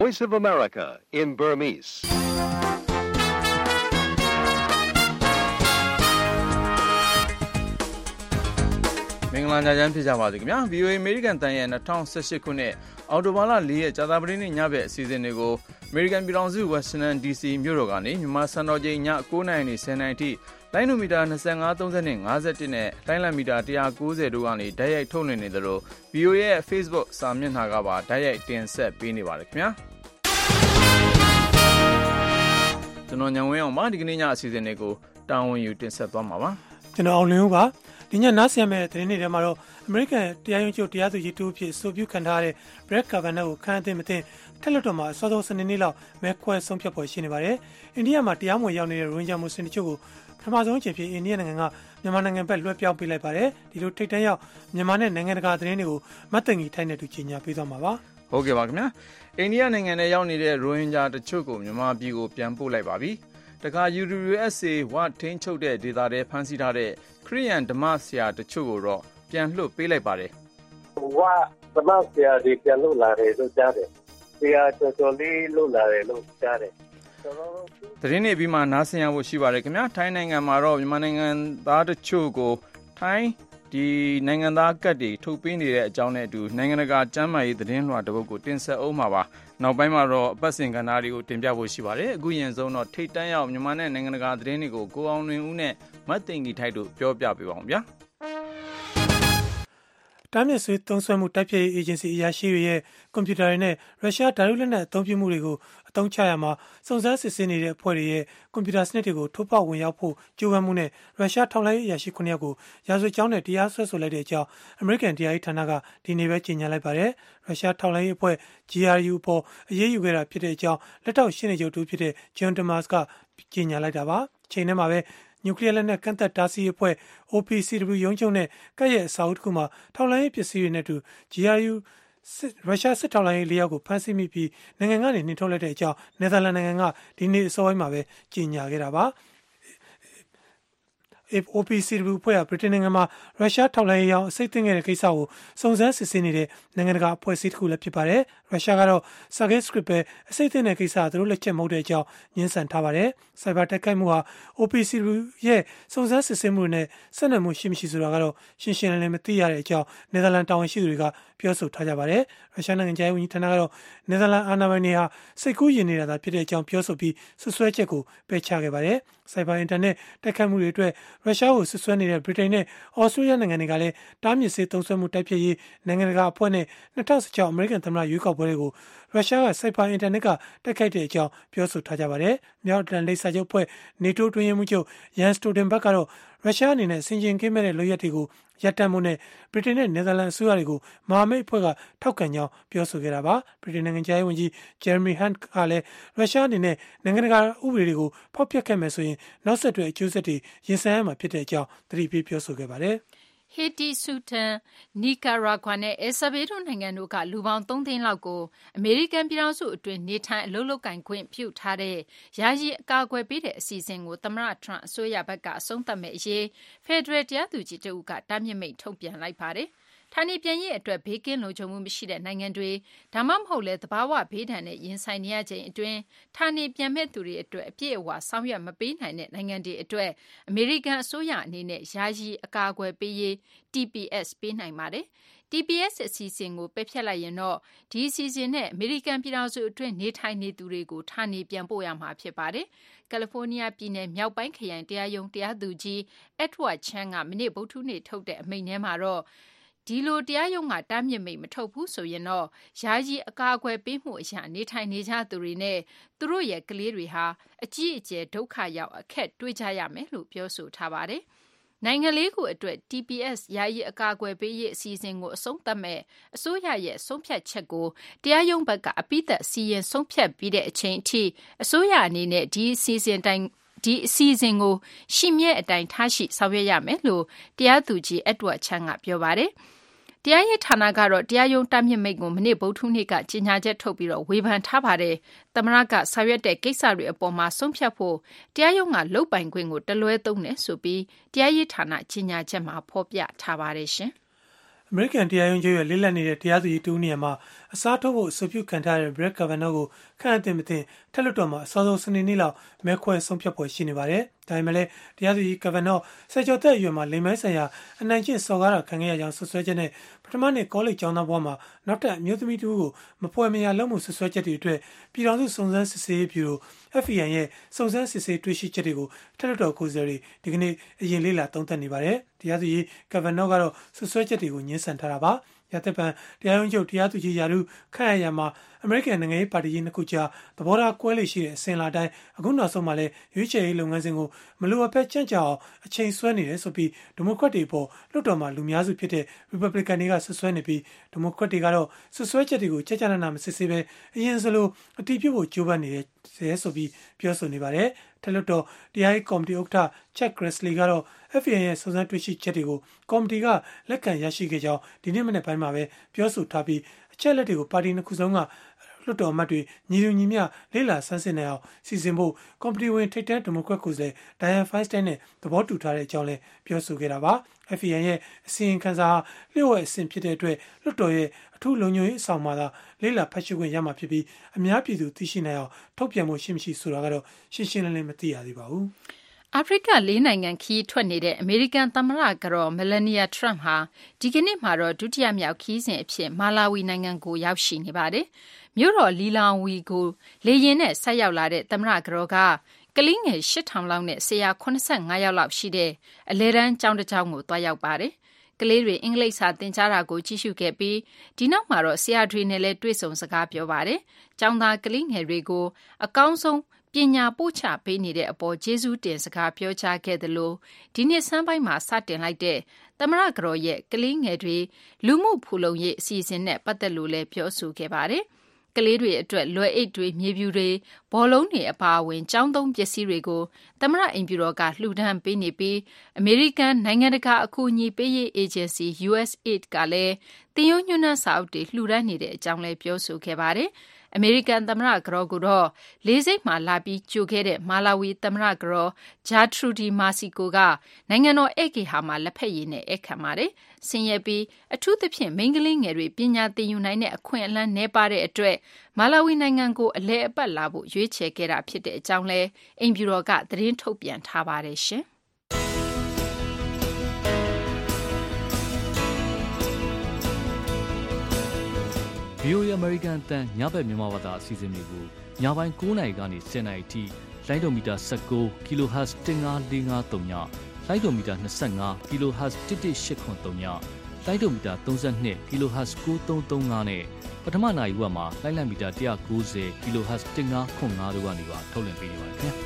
Voice of America in Burmese. မင်္ဂလာညချမ်းဖြစ်ကြပါစေခင်ဗျာ VOA American တန်ရဲ့2018ခုနှစ်အောက်တိုဘာလ4ရက်ကြာသပတေးနေ့ညဘက်အစီအစဉ်တွေကို American ပြည်ထောင်စု Washington DC မြို့တော်ကနေမြန်မာစံတော်ချိန်ည9:00နာရီနဲ့10:00နာရီထိလိုင်းနိုမီတာ25 30နဲ့51နဲ့တိုင်းလမ်းမီတာ190တို့ကနေဓာတ်ရိုက်ထုတ်လွှင့်နေသလို VOA ရဲ့ Facebook စာမျက်နှာကပါဓာတ်ရိုက်တင်ဆက်ပေးနေပါတယ်ခင်ဗျာကျွန်တော်ညံဝင်းအောင်ပါဒီကနေ့ညအစီအစဉ်တွေကိုတာဝန်ယူတင်ဆက်သွားမှာပါကျွန်တော်အောင်လင်းဦးပါဒီညနားဆင်မဲ့သတင်းတွေထဲမှာတော့ American တရားရုံးချုပ်တရားသူကြီးတူအဖြစ်ဆိုပြုခံထားတဲ့ Brett Kavanaugh ကိုခန့်အပ်သင့်မသင့်ထက်လွှတ်တော်မှာအစောဆုံးစနေနေ့လောက်မဲခွဲဆုံးဖြတ်ဖို့ရှိနေပါတယ်။အိန္ဒိယမှာတရားမဝင်ရောက်နေတဲ့ရိုဟင်ဂျာမွတ်စလင်တို့ကိုပထမဆုံးအကြိမ်ဖြစ်အိန္ဒိယနိုင်ငံကမြန်မာနိုင်ငံဘက်လွှဲပြောင်းပေးလိုက်ပါတယ်။ဒီလိုထိပ်တန်းရောက်မြန်မာနဲ့နိုင်ငံတကာသတင်းတွေကိုမတ်တန်ကြီးထိုင်းနဲ့တူကြီးညာပေးသွားမှာပါ။ဟုတ်ကဲ့ပါခင်ဗျာ။အိန္ဒိယနိုင်ငံထဲရောက်နေတဲ့ရိုဟင်ဂျာတချို့ကိုမြန်မာပြည်ကိုပြန်ပို့လိုက်ပါပြီ။တခါ UWSA ဝထိန်းချုပ်တဲ့ဒေသတွေဖမ်းဆီးထားတဲ့ခရီးယန်ဓမ္မဆရာတချို့ကိုတော့ပြန်လွှတ်ပေးလိုက်ပါတယ်။ဝဓမ္မဆရာတွေပြန်လွှတ်လာတယ်လို့ကြားတယ်။ဆရာတော်လေးလွှတ်လာတယ်လို့ကြားတယ်။သတင်းတွေပြီးမှနားဆင်ရဖို့ရှိပါတယ်ခင်ဗျာ။ထိုင်းနိုင်ငံမှာတော့မြန်မာနိုင်ငံသားတချို့ကိုထိုင်းဒီနိုင်ငံသားကတ်တွေထုတ်ပေးနေတဲ့အကြောင်းနဲ့အတူနိုင်ငံတကာကျန်းမာရေးသတင်းလွှာတစ်ပုဒ်ကိုတင်ဆက်အောင်မှာပါ။နောက်ပိုင်းမှာတော့အပတ်စဉ်ကဏ္ဍတွေကိုတင်ပြဖို့ရှိပါတယ်။အခုရင်ဆုံးတော့ထိတ်တန့်ရောက်မြန်မာနဲ့နိုင်ငံတကာသတင်းတွေကိုကိုအောင်လွင်ဦးနဲ့မတ်သိင်ကြီးထိုက်တို့ပြောပြပေးပါအောင်ဗျာ။တားမြစ်ဆွေးသုံးစွဲမှုတိုက်ဖျက်ရေးအေဂျင်စီအရာရှိတွေရဲ့ကွန်ပျူတာတွေနဲ့ရုရှားဓာတ်လက်နက်အသုံးပြုမှုတွေကိုအသုံးချရမှာစုံစမ်းစစ်ဆေးနေတဲ့အဖွဲ့တွေရဲ့ကွန်ပျူတာစနစ်တွေကိုထိုးဖောက်ဝင်ရောက်ဖို့ကြိုးပမ်းမှုနဲ့ရုရှားထောက်လှမ်းရေးအရာရှိ9ယောက်ကိုရာဇဝတ်ကြောင်းနဲ့တရားစွဲဆိုလိုက်တဲ့အကြောင်းအမေရိကန်တရားရေးဌာနကဒီနေ့ပဲကြေညာလိုက်ပါတယ်။ရုရှားထောက်လှမ်းရေးအဖွဲ့ GRU ပေါ်အရေးယူခဲ့တာဖြစ်တဲ့အကြောင်းလက်ထောက်ရှင်းနေချုပ်တူဖြစ်တဲ့ John Thomas ကကြေညာလိုက်တာပါ။ချိန်ထဲမှာပဲနျူကလ িয়ার လက်နက်ကန့်သက်တားဆီးရေးအဖွဲ့ OPCW ရုံးချုပ်နဲ့ကပ်ရဲ့အစာအုပ်တစ်ခုမှာထောက်လှမ်းရေးပစ္စည်းတွေနဲ့အတူ GRU ရုရှားစစ်ထောက်လှမ်းရေး၄ယောက်ကိုဖမ်းဆီးမိပြီးနိုင်ငံကနေနှင်ထုတ်လိုက်တဲ့အကြောင်းနယ်သာလန်နိုင်ငံကဒီနေ့အစောပိုင်းမှာပဲကြေညာခဲ့တာပါ။ OPCW ဖွဲ့ကဗြိတိန်နိုင်ငံမှာရုရှားထောက်လှမ်းရေးရောင်းအစိတ်သိမ်းခဲ့တဲ့ကိစ္စကိုစုံစမ်းစစ်ဆေးနေတဲ့နိုင်ငံတကာအဖွဲ့အစည်းတစ်ခုလည်းဖြစ်ပါတယ်။ရုရှားကတော့ Sergei Skripal အစိတ်သိမ်းတဲ့ကိစ္စသူတို့လက်ချက်မဟုတ်တဲ့အကြောင်းညှင်းဆန်ထားပါတယ်။ စိုက်ဘာတိုက်ခိုက်မှုဟာ OPCW ရဲ့စုံစမ်းစစ်ဆေးမှုတွေနဲ့ဆက်နွယ်မှုရှိမရှိဆိုတာကတော့ရှင်းရှင်းလင်းလင်းမသိရတဲ့အကြောင်းနယ်သာလန်တာဝန်ရှိသူတွေကပြောဆိုထားကြပါတယ်။ရုရှားနိုင်ငံခြားရေးဝန်ကြီးဌာနကတော့နယ်သာလန်အာဏာပိုင်တွေဟာစိတ်ကူးယဉ်နေတာသာဖြစ်တဲ့အကြောင်းပြောဆိုပြီးဆွဆွဲချက်ကိုပယ်ချခဲ့ပါတယ်။စိုက်ဘာအင်တာနက်တိုက်ခိုက်မှုတွေအတွက်ရုရှားကိုဆွဆွဲနေတဲ့ဗြိတိန်နဲ့ဩစတြေးလျနိုင်ငံတွေကလည်းတားမြစ်စေသုံးစွဲမှုတိုက်ဖျက်ရေးနိုင်ငံတကာအဖွဲ့နဲ့2016အမေရိကန်သမ္မတရွေးကောက်ပွဲတွေကိုရုရှားကစိုက်ဘာအင်တာနက်ကတိုက်ခိုက်တဲ့အကြောင်းပြောဆိုထားကြပါတယ်။မြောက်အတ္တလန်တိတ်စာချုပ်အဖွဲ့ NATO တွင်ရေးမှုချုပ်ယန်စတိုဒင်ဘတ်ကတော့ရုရှားအနေနဲ့ဆင်ခြင်ကင်းမဲ့တဲ့လုပ်ရပ်တွေကိုရပ်တန့်ဖို့နဲ့ဗြိတိန်နဲ့နယ်သာလန်အစိုးရတွေကိုမဟာမိတ်အဖွဲ့ကထောက်ခံကြောင်းပြောဆိုခဲ့တာပါဗြိတိန်နိုင်ငံခြားရေးဝန်ကြီးဂျယ်ရမီဟန့်ကလည်းရုရှားအနေနဲ့နိုင်ငံတကာဥပဒေတွေကိုဖောက်ဖျက်ခဲ့မယ်ဆိုရင်နောက်ဆက်တွဲအကျိုးဆက်တွေရင်ဆိုင်ရမှာဖြစ်တဲ့အကြောင်းသတိပေးပြောဆိုခဲ့ပါတယ်ဟေတီဆူဒန်နီကာရာဂွာနဲ့အယ်ဆာဗေဒိုနိုင်ငံတို့ကလူပေါင်း3သိန်းလောက်ကိုအမေရိကန်ပြည်ထောင်စုအတွင်းနေထိုင်အလုပ်လုပ်ကိုင်ခွင့်ပြုထားတဲ့ယာယီအကာအကွယ်ပေးတဲ့အစီအစဉ်ကိုသမ္မတထရန့်အစိုးရဘက်ကအဆုံးသတ်မဲ့အရေးဖက်ဒရယ်တရားသူကြီးတဦးကတားမြစ်မိန့်ထုတ်ပြန်လိုက်ပါတယ်။ဌာနေပြန်ရေးအတွက်ဘေးကင်းလုံခြုံမှုမရှိတဲ့နိုင်ငံတွေဒါမှမဟုတ်လဲသဘာဝဘေးဒဏ်နဲ့ရင်ဆိုင်နေရချိန်အတွင်းဌာနေပြန်မဲ့သူတွေအတွက်အပြည့်အဝဆောင်ရွက်မပေးနိုင်တဲ့နိုင်ငံတွေအတွက်အမေရိကန်အစိုးရအနေနဲ့ယာယီအကာအကွယ်ပေးရေး TPS ပေးနိုင်ပါတယ်။ TPS အစီအစဉ်ကိုပယ်ဖျက်လိုက်ရင်တော့ဒီအစီအစဉ်နဲ့အမေရိကန်ပြည်ထောင်စုအတွင်းနေထိုင်နေသူတွေကိုဌာနေပြန်ပို့ရမှာဖြစ်ပါတယ်။ကယ်လီဖိုးနီးယားပြည်နယ်မြောက်ပိုင်းခရိုင်တရားရုံးတရားသူကြီး Edward Chan ကမနေ့ဗုဒ္ဓဟူးနေ့ထုတ်တဲ့အမိန့်ထဲမှာတော့ဒီလိုတရားရုံးကတားမြစ်မိန့်မထုတ်ဘူးဆိုရင်တော့ယာယီအကာအကွယ်ပေးမှုအရာနေထိုင်နေကြသူတွေနဲ့သူတို့ရဲ့ကလေးတွေဟာအကြီးအကျယ်ဒုက္ခရောက်အခက်တွေ့ကြရမယ်လို့ပြောဆိုထားပါတယ်။နိုင်ငံလေးခုအတွက် TPS ယာယီအကာအကွယ်ပေးရေးအစီအစဉ်ကိုအဆုံးသတ်မဲ့အစိုးရရဲ့ဆုံးဖြတ်ချက်ကိုတရားရုံးဘက်ကအပိသက်စီရင်ဆုံးဖြတ်ပြီးတဲ့အချိန်အထိအစိုးရအနေနဲ့ဒီအစီအစဉ်ကိုရှိမြဲအတိုင်းထားရှိဆောင်ရွက်ရမယ်လို့တရားသူကြီး Edward Chan ကပြောပါတယ်။တရားရေးဌာနကတော့တရားရုံးတားမြစ်မိန့်ကိုမနေ့ဗုဒ္ဓဟူးနေ့ကကြေညာချက်ထုတ်ပြီးဝေဖန်ထားပါတယ်။သမ္မတကဆောင်ရွက်တဲ့ကိစ္စတွေအပေါ်မှာဆုံးဖြတ်ဖို့တရားရုံးကလုပ်ပိုင်ခွင့်ကိုတလွဲသုံးတယ်ဆိုပြီးတရားရေးဌာနကြေညာချက်မှာဖော်ပြထားပါတယ်ရှင်။အမေရိကန်တရားရုံးချုပ်ရဲ့လေးလက်နေတဲ့တရားသူကြီးတူနေရာမှာအစားထိုးဖို့အဆိုပြုခံထားတဲ့ Brett Kavanaugh ကိုခန့်အပ်တင်မတင်ထက်လွှတ်တော်မှာအစောဆုံးစနေနေ့လောက်မဲခွဲဆုံးဖြတ်ဖို့ရှိနေပါတယ်။ဒါပေမဲ့လည်းတရားသူကြီး Kavanaugh ဆယ်ကျော်သက်အရွယ်မှာလိမ်မိုင်းဆိုင်ရာအနိုင်ကျင့်စော်ကားတာခံခဲ့ရကြောင်းဆွဆွဲချက်နဲ့ပထမနှစ်ကောလိပ်ကျောင်းသားဘဝမှာနောက်ထပ်အမျိုးသမီးတူကိုမပွဲမရလုံးမှုဆွဆွဲချက်တွေအတွက်ပြည်ထောင်စုစုံစမ်းစစ်ဆေးရေးဗျူရို FBI ရဲ့စုံစမ်းစစ်ဆေးတွေ့ရှိချက်တွေကိုထက်လွှတ်တော်ကိုယ်စားလှယ်တွေဒီကနေ့အရင်လေ့လာသုံးသပ်နေပါတယ်။တရားသူကြီး Kavanaugh ကတော့ဆွဆွဲချက်တွေကိုညှင်းဆန်ထားတာပါ။ရသက်ပံတရားရုံးချုပ်တရားသူကြီးယာရုခန့်အပ်ရာမှာအမေရိကန်နိုင်ငံရေးပါတီကြီးနှစ်ခုကြားသဘောထားကွဲလေရှိတဲ့အစဉ်လာတိုင်းအခုနောက်ဆုံးမှာလည်းရွေးချယ်ရေးလုပ်ငန်းစဉ်ကိုမလိုအပ်ဘဲကြန့်ကြာအောင်အချိန်ဆွဲနေတယ်ဆိုပြီးဒီမိုကရက်တွေပေါ်လွှတ်တော်မှာလူများစုဖြစ်တဲ့ Republican တွေကဆွဆွဲနေပြီးဒီမိုကရက်တွေကတော့ဆွဆွဲချက်တွေကိုချက်ချနာမစစ်ဆေးဘဲအရင်စလိုအတီးပြုတ်ဖို့ကြိုးပမ်းနေတယ်ဆိုပြီးပြောဆိုနေပါတယ်ထက်လွှတ်တော်တရားရေးကော်မတီဥက္ကဋ္ဌ Chuck Grassley ကတော့ FBI ရဲ့စုံစမ်းတွေ့ရှိချက်တွေကိုကော်မတီကလက်ခံရရှိခဲ့ကြောင်းဒီနေ့မနေ့ပိုင်းမှာပဲပြောဆိုထားပြီးအချက်လက်တွေကိုပါတီနှစ်ခုစလုံးကလွှတ်တော်အမတ်တွေညီလူညီမျှလေးလာဆန်းစစ်နေအောင်စီစဉ်ဖို့ကော်မတီဝင်ထိပ်တန်းဒီမိုကရက်ကိုယ်စားလှယ် Dianne Feinstein နဲ့သဘောတူထားတဲ့အကြောင်းလည်းပြောဆိုခဲ့တာပါ FBI ရဲ့အစီရင်ခံစာလျှို့ဝှက်အဆင့်ဖြစ်တဲ့အတွက်လွှတ်တော်ရဲ့အထူးလုံခြုံရေးအဆောင်မှာသာလေးလာဖတ်ရှုခွင့်ရမှာဖြစ်ပြီးအများပြည်သူသိရှိနိုင်အောင်ထုတ်ပြန်မှုရှိမရှိဆိုတာကတော့ရှင်းရှင်းလင်းလင်းမသိရသေးပါဘူးအာဖရိက4နိုင်ငံခီးထွက်နေတဲ့အမေရိကန်သမ္မတကတော် Melania Trump ဟာဒီကနေ့မှာတော့ဒုတိယမြောက်ခီးစဉ်အဖြစ်မာလာဝီနိုင်ငံကိုရောက်ရှိနေပါတယ်။မြို့တော်လီလောင်ဝီကိုလေယာဉ်နဲ့ဆက်ရောက်လာတဲ့သမ္မတကတော်ကကလေးငယ် 8,000 လောက်နဲ့ဆရာ85 ယောက်လောက်ရှိတဲ့အလဲတန်းကျောင်းတစ်ကျောင်းကိုတွားရောက်ပါတယ်။ကလေးတွေအင်္ဂလိပ်စာသင်ကြားတာကိုကြည့်ရှုခဲ့ပြီးဒီနောက်မှာတော့ဆရာတွေနဲ့လည်းတွေ့ဆုံစကားပြောပါတယ်။ကျောင်းသားကလေးငယ်တွေကိုအကောင်းဆုံးပညာပို့ချပေးနေတဲ့အပေါ်ကျေးဇူးတင်စကားပြောကြားခဲ့သလိုဒီနှစ်ဆန်းပိုင်းမှာစတင်လိုက်တဲ့သမ္မတကတော်ရဲ့ကလေးငယ်တွေလူမှုဖူလုံရေးအစီအစဉ်နဲ့ပတ်သက်လို့လည်းပြောဆိုခဲ့ပါတယ်။ကလေးတွေအတွက်လွယ်အိတ်တွေမြေပြူတွေဘောလုံးတွေအပါအဝင်ကျောင်းသုံးပစ္စည်းတွေကိုသမ္မတအိမ်ဖြူတော်ကလှူဒန်းပေးနေပြီးအမေရိကန်နိုင်ငံတကာအကူအညီပေးရေးအေဂျင်စီ USAID ကလည်းတင်ယုံညွှန်းနှံစာအုပ်တွေလှူဒန်းနေတဲ့အကြောင်းလည်းပြောဆိုခဲ့ပါတယ်။အမေရိကန်သမ္မတကတော်ကတော့လေးစိတ်မှာလာပြီးကြိုခဲ့တဲ့မာလာဝီသမ္မတကတော်ဂျာထရူဒီမာစီကိုကနိုင်ငံတော်ဧည့်ဂေဟာမှာလက်ဖက်ရည်နဲ့ဧည့်ခံပါတယ်။ဆင်းရဲပြီးအထူးသဖြင့်မိန်းကလေးငယ်တွေပညာသင်ယူနိုင်တဲ့အခွင့်အလမ်းနည်းပါတဲ့အတွက်မာလာဝီနိုင်ငံကိုအလဲအပတ်လာဖို့ရွေးချယ်ခဲ့တာဖြစ်တဲ့အကြောင်းလဲအိမ်ဖြူတော်ကသတင်းထုတ်ပြန်ထားပါတယ်ရှင်။ VOA American တန်ညဘက်မြန်မာဘာသာအစီအစဉ်တွေကိုညပိုင်း9:00နာရီကနေ10:00နာရီထိလိုင်းဒိုမီတာ19 kHz 15453ညလိုင်းဒိုမီတာ25 kHz 11883ညလိုင်းဒိုမီတာ32 kHz 9335နဲ့ပထမနာရီဝက်မှာလိုင်းလံမီတာ190 kHz 1505တို့ကနေပါထုတ်လွှင့်ပေးနေပါတယ်ခင်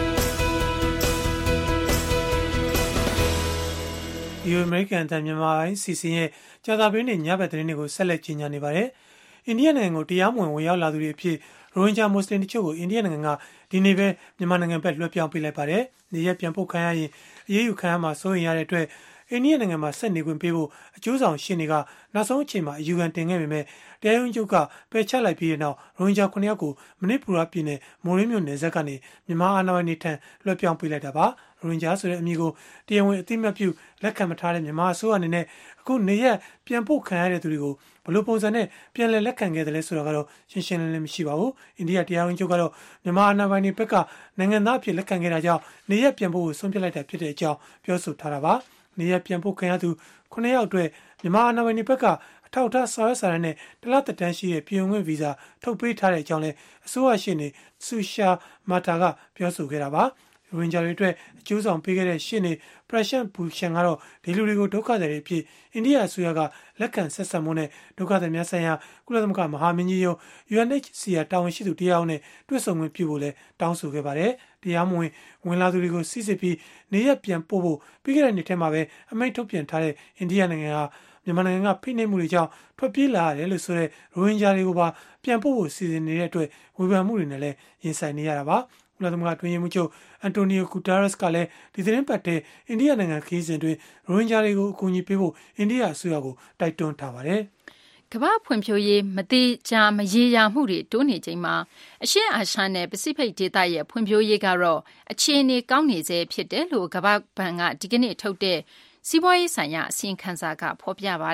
ဗျာဒီအမေရိကန်တန်မြန်မာပိုင်းစီစဉ်ရဲ့ကြာသပတေးနေ့ညဘက်သတင်းတွေကိုဆက်လက်ကြီးညာနေပါတယ်။အိန္ဒိယနိုင်ငံကိုတရားမဝင်ဝင်ရောက်လာသူတွေအဖြစ်ရိုဟင်ဂျာမွတ်စလင်တချို့ကိုအိန္ဒိယနိုင်ငံကဒီနေ့ပဲမြန်မာနိုင်ငံဘက်လွှဲပြောင်းပေးလိုက်ပါတယ်။နေရက်ပြန်ပို့ခံရရင်အရေးယူခံရမှာစိုးရိမ်ရတဲ့အတွက်အိန္ဒိယနိုင်ငံမှာဆက်နေခွင့်ပေးဖို့အကျိုးဆောင်ရှင်းတွေကနောက်ဆုံးအချိန်မှာအယူခံတင်ခဲ့ပေမဲ့တရားရုံးချုပ်ကပယ်ချလိုက်ပြီးတဲ့နောက်ရိုဟင်ဂျာ9ယောက်ကိုမနစ်ပူရပြည်နယ်မိုးရင်းမြို့နယ်စပ်ကနေမြန်မာအာဏာပိုင်တွေထံလွှဲပြောင်းပေးလိုက်တာပါ။ရိုဟင်ဂျာဆိုတဲ့အမည်ကိုတရားဝင်အသိအမှတ်ပြုလက်ခံမထားတဲ့မြန်မာအစိုးရအနေနဲ့အခုနေရက်ပြန်ပို့ခံရတဲ့သူတွေကိုဘလို့ပုံစံနဲ့ပြန်လည်လက်ခံခဲ့တယ်လဲဆိုတာကတော့ရှင်းရှင်းလင်းလင်းမရှိပါဘူး။အိန္ဒိယတရားဝင်ချုပ်ကတော့မြန်မာအာဏာပိုင်တွေဘက်ကနိုင်ငံသားအဖြစ်လက်ခံခဲ့တာကြောင့်နေရက်ပြန်ဖို့ဆုံးဖြတ်လိုက်တာဖြစ်တဲ့အကြောင်းပြောဆိုထားတာပါ။နေရက်ပြန်ဖို့ခံရသူ9ယောက်အတွက်မြန်မာအာဏာပိုင်တွေဘက်ကအထောက်အထားစာရွက်စာတမ်းနဲ့တလသက်တမ်းရှိတဲ့ပြည်ဝင်ခွင့်ဗီဇာထုတ်ပေးထားတဲ့အကြောင်းလဲအစိုးရရှေ့နေဆူရှာမာတာကပြောဆိုခဲ့တာပါ။ရိုဟင်ဂျာတွေအတွက်အကျိုးဆောင်ပေးခဲ့တဲ့ရှေ့နေပရရှန့်ဘူရှန်ကတော့ဒီလူတွေကိုဒုက္ခသည်တွေအဖြစ်အိန္ဒိယအစိုးရကလက်ခံဆက်ဆံမှုနဲ့ဒုက္ခသည်များဆိုင်ရာကုလသမဂ္ဂမဟာမင်းကြီးရုံး UNHCR တာဝန်ရှိသူတရားနဲ့တွေ့ဆုံခွင့်ပြုဖို့လဲတောင်းဆိုခဲ့ပါတယ်။တရားမဝင်ဝင်လာသူတွေကိုစစ်စစ်ပြီးနေရပြန်ပို့ဖို့ပြီးခဲ့တဲ့နှစ်ထဲမှာပဲအမိန့်ထုတ်ပြန်ထားတဲ့အိန္ဒိယနိုင်ငံဟာမြန်မာနိုင်ငံကဖိနှိပ်မှုတွေကြောင့်ထွက်ပြေးလာရတယ်လို့ဆိုတဲ့ရိုဟင်ဂျာတွေကိုပါပြန်ပို့ဖို့စီစဉ်နေတဲ့အတွက်ဝေဖန်မှုတွေနဲ့လည်းရင်ဆိုင်နေရတာပါ။ကုလသမဂ္ဂအတွင်းရေးမှူးချုပ်အန်တိုနီယိုဂူတာရက်စ်ကလည်းဒီသတင်းပတ်ထဲအိန္ဒိယနိုင်ငံခရီးစဉ်တွင်ရိုဟင်ဂျာတွေကိုအကူအညီပေးဖို့အိန္ဒိယအစိုးရကိုတိုက်တွန်းထားပါတယ်။ကမ္ဘာဖွံ့ဖြိုးရေးမတိကျမရေရာမှုတွေတိုးနေချိန်မှာအရှေ့အာရှနဲ့ပစိဖိတ်ဒေသရဲ့ဖွံ့ဖြိုးရေးကတော့အခြေအနေကောင်းနေစေဖြစ်တယ်လို့ကမ္ဘာ့ဘဏ်ကဒီကနေ့ထုတ်တဲ့စီးပွားရေးဆိုင်ရာအစီရင်ခံစာကဖော်ပြပါတယ်။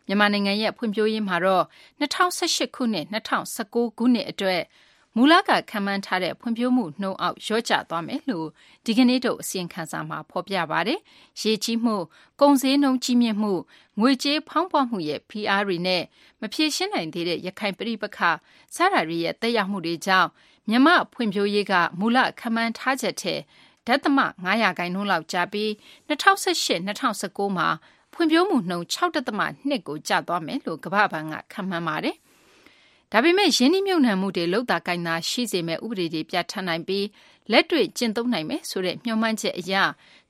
မြန်မာနိုင်ငံရဲ့ဖွံ့ဖြိုးရေးမှာတော့2018ခုနှစ်2019ခုနှစ်အတွက်မူလကခန့်မှန်းထားတဲ့ဖွံ့ဖြိုးမှုနှုန်းအောက်လျော့ကျသွားမယ်လို့ဒီကနေ့ထုတ်အစီရင်ခံစာမှာဖော်ပြပါတယ်။ရေကြီးမှု၊ကုန်စည်နှုန်းကြီးမြင့်မှု၊ငွေကြေးဖောင်းပွမှုရဲ့ဖိအားတွေနဲ့မဖြေရှင်းနိုင်သေးတဲ့ရခိုင်ပဋိပက္ခစတာတွေရဲ့သက်ရောက်မှုတွေကြောင့်မြန်မာဖွံ့ဖြိုးရေးကမူလခန့်မှန်းထားချက်ထက်0.5% လောက်ကျပြီး2018-2019မှာဖွံ့ဖြိုးမှုနှုန်း6.2 ကိုကျသွားမယ်လို့ကမ္ဘာ့ဘဏ်ကခန့်မှန်းပါတယ်။ဒါပေမဲ့ရင်းနှီးမြှုပ်နှံမှုတွေလုပ်တာကိုင်တာရှိစေမဲ့ဥပဒေတွေပြဋ္ဌာန်းနိုင်ပြီးလက်တွေ့ကျင့်သုံးနိုင်မယ်ဆိုတဲ့မျှော်မှန်းချက်အရ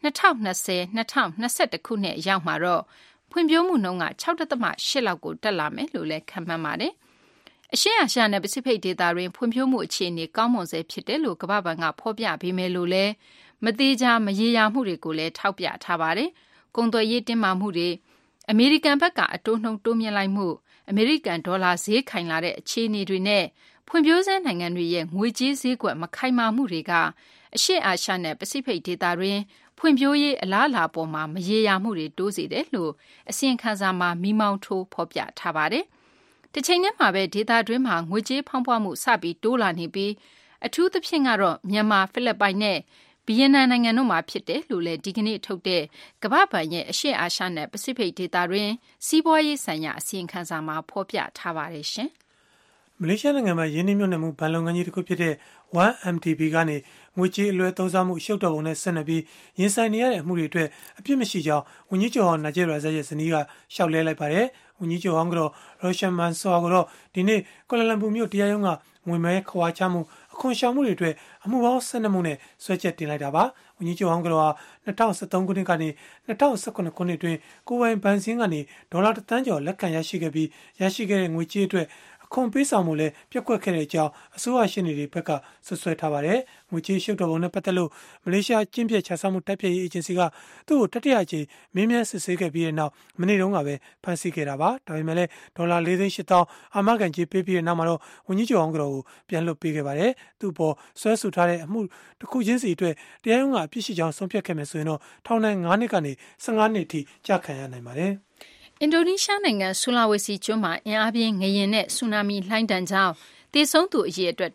2020-2021 ခုနှစ်ရောက်မှာတော့ဖွံ့ဖြိုးမှုနှုန်းက6.8 လောက်ကိုတက်လာမယ်လို့လည်းခန့်မှန်းပါတယ်။အရှေ့အာရှနဲ့ပစိဖိတ်ဒေသတွင်ဖွံ့ဖြိုးမှုအခြေအနေကောင်းမွန်စေဖြစ်တယ်လို့ကမ္ဘာ့ဘဏ်ကဖော်ပြပေးမယ်လို့လည်းမသေးချာမရေရာမှုတွေကိုလည်းထောက်ပြထားပါတယ်။ကုန်သွယ်ရေးတင်းမာမှုတွေအမေရိကန်ဘက်ကအတိုးနှုန်းတိုးမြင့်လိုက်မှုအမေရိကန်ဒေါ်လာဈေးခိုင်လာတဲ့အခြေအနေတွေနဲ့ဖွံ့ဖြိုးဆဲနိုင်ငံတွေရဲ့ငွေကြေးဈေးကွက်မခိုင်မာမှုတွေကအရှေ့အာရှနဲ့ပစိဖိတ်ဒေသတွင်ဖွံ့ဖြိုးရေးအလားအလာပေါ်မှာမရေရာမှုတွေတိုးစေတယ်လို့အစီရင်ခံစာမှာမီးမောင်းထိုးဖော်ပြထားပါတယ်။တစ်ချိန်တည်းမှာပဲဒေသတွင်းမှာငွေကြေးဖောင်းပွမှုစပြီးတိုးလာနေပြီးအထူးသဖြင့်ကတော့မြန်မာဖိလစ်ပိုင်နဲ့ဗီယက်နမ်နိုင်ငံတို့မှာဖြစ်တယ်လို့လည်းဒီကနေ့ထုတ်တဲ့ကမ္ဘာ့ဘဏ်ရဲ့အရှေ့အာရှနဲ့ပစိဖိတ်ဒေသတွင်စီးပွားရေးဆိုင်ရာအစီရင်ခံစာမှာဖော်ပြထားပါတယ်ရှင်။မလေးရှားနိုင်ငံမှာယင်းနှိမ့်မြုပ်နှံမှုဘဏ်လုပ်ငန်းကြီးတစ်ခုဖြစ်တဲ့ 1MDB ကနေငွေကြေးအလွှဲသုံးစားမှုရှုပ်တော်ပုံနဲ့ဆက်နွယ်ပြီးရင်ဆိုင်နေရတဲ့အမှုတွေအတွက်အပြစ်မရှိကြောင်းဝန်ကြီးချုပ်ဟောင်းနာဂျစ်ရာဇတ်ရဲ့ဇနီးကရှောက်လဲလိုက်ပါတယ်။ဝန်ကြီးချုပ်ဟောင်းကတော့ရောရှန်မန်ဆွာကတော့ဒီနေ့ကွာလာလမ်ပူမြို့တရားရုံးကငွေမဲခွာချမှုအခွန်ရှောင်မှုတွေအတွက်အမှုပေါင်း12မှုနဲ့ဆွဲချက်တင်လိုက်တာပါ။ဝန်ကြီးချုပ်ဟောင်းကတော့2013ခုနှစ်ကနေ2019ခုနှစ်အတွင်းကိုယ်ပိုင်ဘဏ်စင်းကနေဒေါ်လာ1 သန်းကျော်လက်ခံရရှိခဲ့ပြီးရရှိခဲ့တဲ့ငွေကြေးအတွက်ခွန်ပေးဆောင်မှုလည်းပြက်ကွက်ခဲ့တဲ့အကြောင်းအစိုးရရှင်းနေတွေဘက်ကဆွဆွဲထားပါတယ်။ငွေကြေးရှုပ်တော်ပုံနဲ့ပတ်သက်လို့မလေးရှားကျင်းပချစားမှုတိုက်ဖျက်ရေးအေဂျင်စီကသူ့ကိုတတိယအကြိမ်မင်းမြန်းစစ်ဆေးခဲ့ပြီးတဲ့နောက်မနေ့တုန်းကပဲဖမ်းဆီးခဲ့တာပါ။ဒါပေမဲ့လည်းဒေါ်လာ4,800,000အာမခံကြေးပေးပြီးတဲ့နောက်မှာတော့ဝန်ကြီးချုပ်အောင်ကတော့ပြန်လွှတ်ပေးခဲ့ပါတယ်။သူ့ပေါ်ဆွဲဆိုထားတဲ့အမှုတစ်ခုချင်းစီအတွက်တရားရုံးကအပြစ်ရှိကြောင်းဆုံးဖြတ်ခဲ့မယ်ဆိုရင်တော့ထောင်ဒဏ်9နှစ်ကနေ15နှစ်အထိကျခံရနိုင်ပါတယ်။အင်ဒိုနီးရှားနိုင်ငံဆူလာဝေစီကျွန်းမှာအင်အားပြင်းငလျင်နဲ့ဆူနာမီလှိုင်းဒဏ်ကြောင့်သေဆုံးသူအရေအတွက်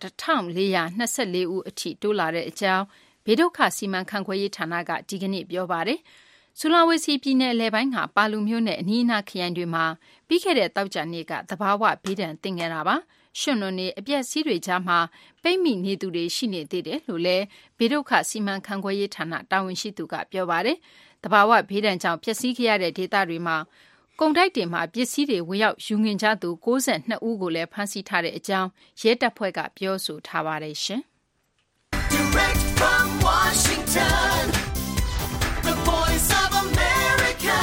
1424ဦးအထိတိုးလာတဲ့အကြောင်းဘေးဒုက္ခစီမံခန့်ခွဲရေးဌာနကဒီကနေ့ပြောပါတယ်။ဆူလာဝေစီပြည်နယ်အလယ်ပိုင်းကပါလူမျိုးနဲ့အနီးအနားခရိုင်တွေမှာပြီးခဲ့တဲ့တောက်ကြနေ့ကသဘာဝဘေးဒဏ်သင့်ခဲ့တာပါ။ရွှွန့်နွံနေအပြက်စီးတွေကြားမှာပိတ်မိနေသူတွေရှိနေသေးတယ်လို့လည်းဘေးဒုက္ခစီမံခန့်ခွဲရေးဌာနတာဝန်ရှိသူကပြောပါတယ်။သဘာဝဘေးဒဏ်ကြောင့်ပျက်စီးခဲ့ရတဲ့ဒေသတွေမှာကုန်တိုက်တင်မှာပစ္စည်းတွေဝင်ရောက်ယူငင်ကြသူ62ဦးကိုလည်းဖမ်းဆီးထားတဲ့အကြောင်းရဲတပ်ဖွဲ့ကပြောဆိုထားပါတယ်ရှင်။ Direct from Washington, the Voice of America,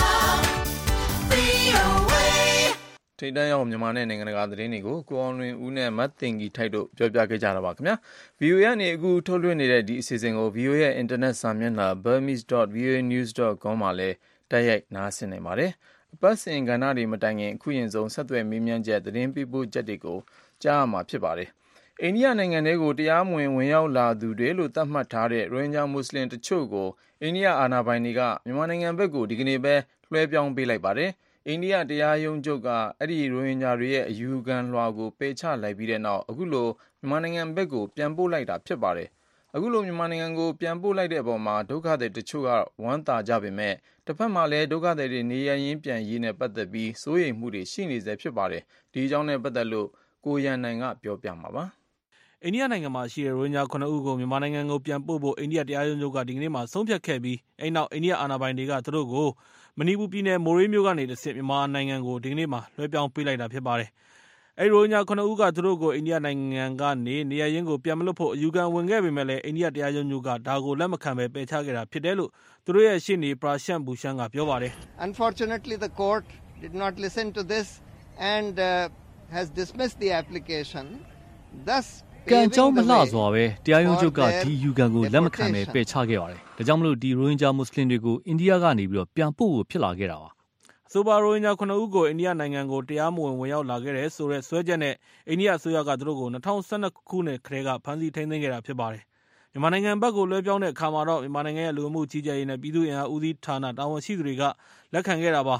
VOA ထိပ်တန်းရောက်မြန်မာနဲ့နိုင်ငံတကာသတင်းတွေကိုကိုအောင်လွင်ဦးနဲ့မတ်တင်ကြီးထိုက်တို့ပြောပြခဲ့ကြတာပါခင်ဗျာ VOA ကနေအခုထုတ်လွှင့်နေတဲ့ဒီအစီအစဉ်ကို VOA ရဲ့ internet စာမျက်နှာ burmese.voanews.com မှာလည်းတိုက်ရိုက်နားဆင်နိုင်ပါတယ်အပတ်စဉ်ကဏ္ဍတွေမတိုင်ခင်အခုရင်ဆုံးဆက်သွယ်မေးမြန်းချက်သတင်းပေးပို့ချက်တွေကိုကြားရမှာဖြစ်ပါတယ်။အိန္ဒိယနိုင်ငံထဲကိုတရားမဝင်ဝင်ရောက်လာသူတွေလို့သတ်မှတ်ထားတဲ့ရိုဟင်ဂျာမွတ်စလင်တချို့ကိုအိန္ဒိယအာဏာပိုင်တွေကမြန်မာနိုင်ငံဘက်ကိုဒီကနေ့ပဲလွှဲပြောင်းပေးလိုက်ပါတယ်။အိန္ဒိယတရားရုံးချုပ်ကအဲ့ဒီရိုဟင်ဂျာတွေရဲ့အယူခံလွှာကိုပယ်ချလိုက်ပြီးတဲ့နောက်အခုလိုမြန်မာနိုင်ငံဘက်ကိုပြန်ပို့လိုက်တာဖြစ်ပါတယ်။အခုလိုမြန်မာနိုင်ငံကိုပြန်ပို့လိုက်တဲ့အပေါ်မှာဒုက္ခသည်တချို့ကဝမ်းသာကြပေမဲ့တစ်ဖက်မှာလည်းဒုက္ခသည်တွေနေရင်းပြန်ရေးနဲ့ပတ်သက်ပြီးစိုးရိမ်မှုတွေရှိနေစေဖြစ်ပါတယ်။ဒီအကြောင်းနဲ့ပတ်သက်လို့ကိုရန်နိုင်ကပြောပြမှာပါ။အိန္ဒိယနိုင်ငံမှာရှိတဲ့ရိုဟင်ဂျာ9ဦးကိုမြန်မာနိုင်ငံကိုပြန်ပို့ဖို့အိန္ဒိယတရားရုံးချုပ်ကဒီကနေ့မှဆုံးဖြတ်ခဲ့ပြီးအဲ့နောက်အိန္ဒိယအာဏာပိုင်တွေကသူတို့ကိုမဏိပူပြည်နယ်မိုရေးမြို့ကနေတဆင့်မြန်မာနိုင်ငံကိုဒီကနေ့မှလွှဲပြောင်းပေးလိုက်တာဖြစ်ပါတယ်။အဲ့ရိုဟင်ဂျာ9ဦးကသူတို့ကိုအိန္ဒိယနိုင်ငံကနေနေရာရင်းကိုပြန်မလွတ်ဖို့အယူခံဝင်ခဲ့ပေမဲ့လည်းအိန္ဒိယတရားရုံးချုပ်ကဒါကိုလက်မခံပဲပယ်ချခဲ့တာဖြစ်တယ်လို့သူတို့ရဲ့ရှေ့နေပရာရှန့်ဘူရှန်ကပြောပါတယ်။ Unfortunately the court did not listen to this and has dismissed the application. Thus ကံကြောင်းမလှစွာပဲတရားရုံးချုပ်ကဒီယူကန်ကိုလက်မခံပဲပယ်ချခဲ့ပါတယ်။ဒါကြောင့်မလို့ဒီရိုဟင်ဂျာမွတ်စလင်တွေကိုအိန္ဒိယကနေပြီးတော့ပြန်ပို့ဖို့ဖြစ်လာခဲ့တာပါ။ဆိုပါရိုဟင်ဂျာ9ဦးကိုအိန္ဒိယနိုင်ငံကိုတရားမဝင်ဝင်ရောက်လာခဲ့တဲ့ဆိုတဲ့ဆွဲချက်နဲ့အိန္ဒိယအစိုးရကသူတို့ကို2012ခုနှစ်ခန့်ကဖမ်းဆီးထိန်းသိမ်းခဲ့တာဖြစ်ပါတယ်။မြန်မာနိုင်ငံဘက်ကိုလွှဲပြောင်းတဲ့အခါမှာတော့မြန်မာနိုင်ငံရဲ့လူမှုကြီးကြပ်ရေးနဲ့ပြည်သူ့အင်အားဦးစီးဌာနတာဝန်ရှိသူတွေကလက်ခံခဲ့တာပါ။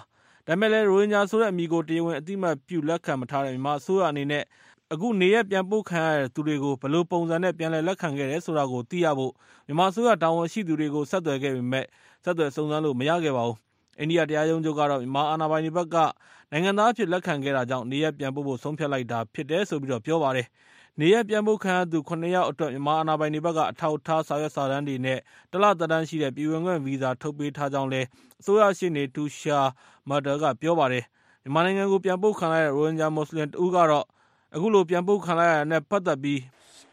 ဒါပေမဲ့လည်းရိုဟင်ဂျာဆိုတဲ့အမည်ကိုတရားဝင်အသိအမှတ်ပြုလက်ခံမထားတဲ့မြန်မာအစိုးရအနေနဲ့အခုနေရပြန်ပို့ခံရတဲ့သူတွေကိုဘယ်လိုပုံစံနဲ့ပြန်လည်လက်ခံခဲ့တယ်ဆိုတာကိုသိရဖို့မြန်မာအစိုးရတာဝန်ရှိသူတွေကိုဆက်သွယ်ခဲ့ပေမဲ့ဆက်သွယ်စုံစမ်းလို့မရခဲ့ပါဘူး။အိန္ဒိယတရားရုံးချုပ်ကတော့မြန်မာအာဏာပိုင်တွေဘက်ကနိုင်ငံသားအဖြစ်လက်ခံခဲ့တာကြောင့်နေရပြန်ပို့ဖို့ဆုံးဖြတ်လိုက်တာဖြစ်တယ်ဆိုပြီးတော့ပြောပါတယ်။နေရပြန်ပို့ခံရသူ9ယောက်အတွက်မြန်မာအာဏာပိုင်တွေဘက်ကအထောက်အထားစာရွက်စာတမ်းတွေနဲ့တလသက်တမ်းရှိတဲ့ပြည်ဝင်ခွင့်ဗီဇာထုတ်ပေးထားကြောင်းလည်းအစိုးရရှေ့နေတူရှာမာဒါကပြောပါတယ်။မြန်မာနိုင်ငံကိုပြန်ပို့ခံရတဲ့ရိုဟင်ဂျာမွတ်စလင်တဦးကတော့အခုလိုပြန်ပို့ခံရတဲ့နဲ့ပတ်သက်ပြီး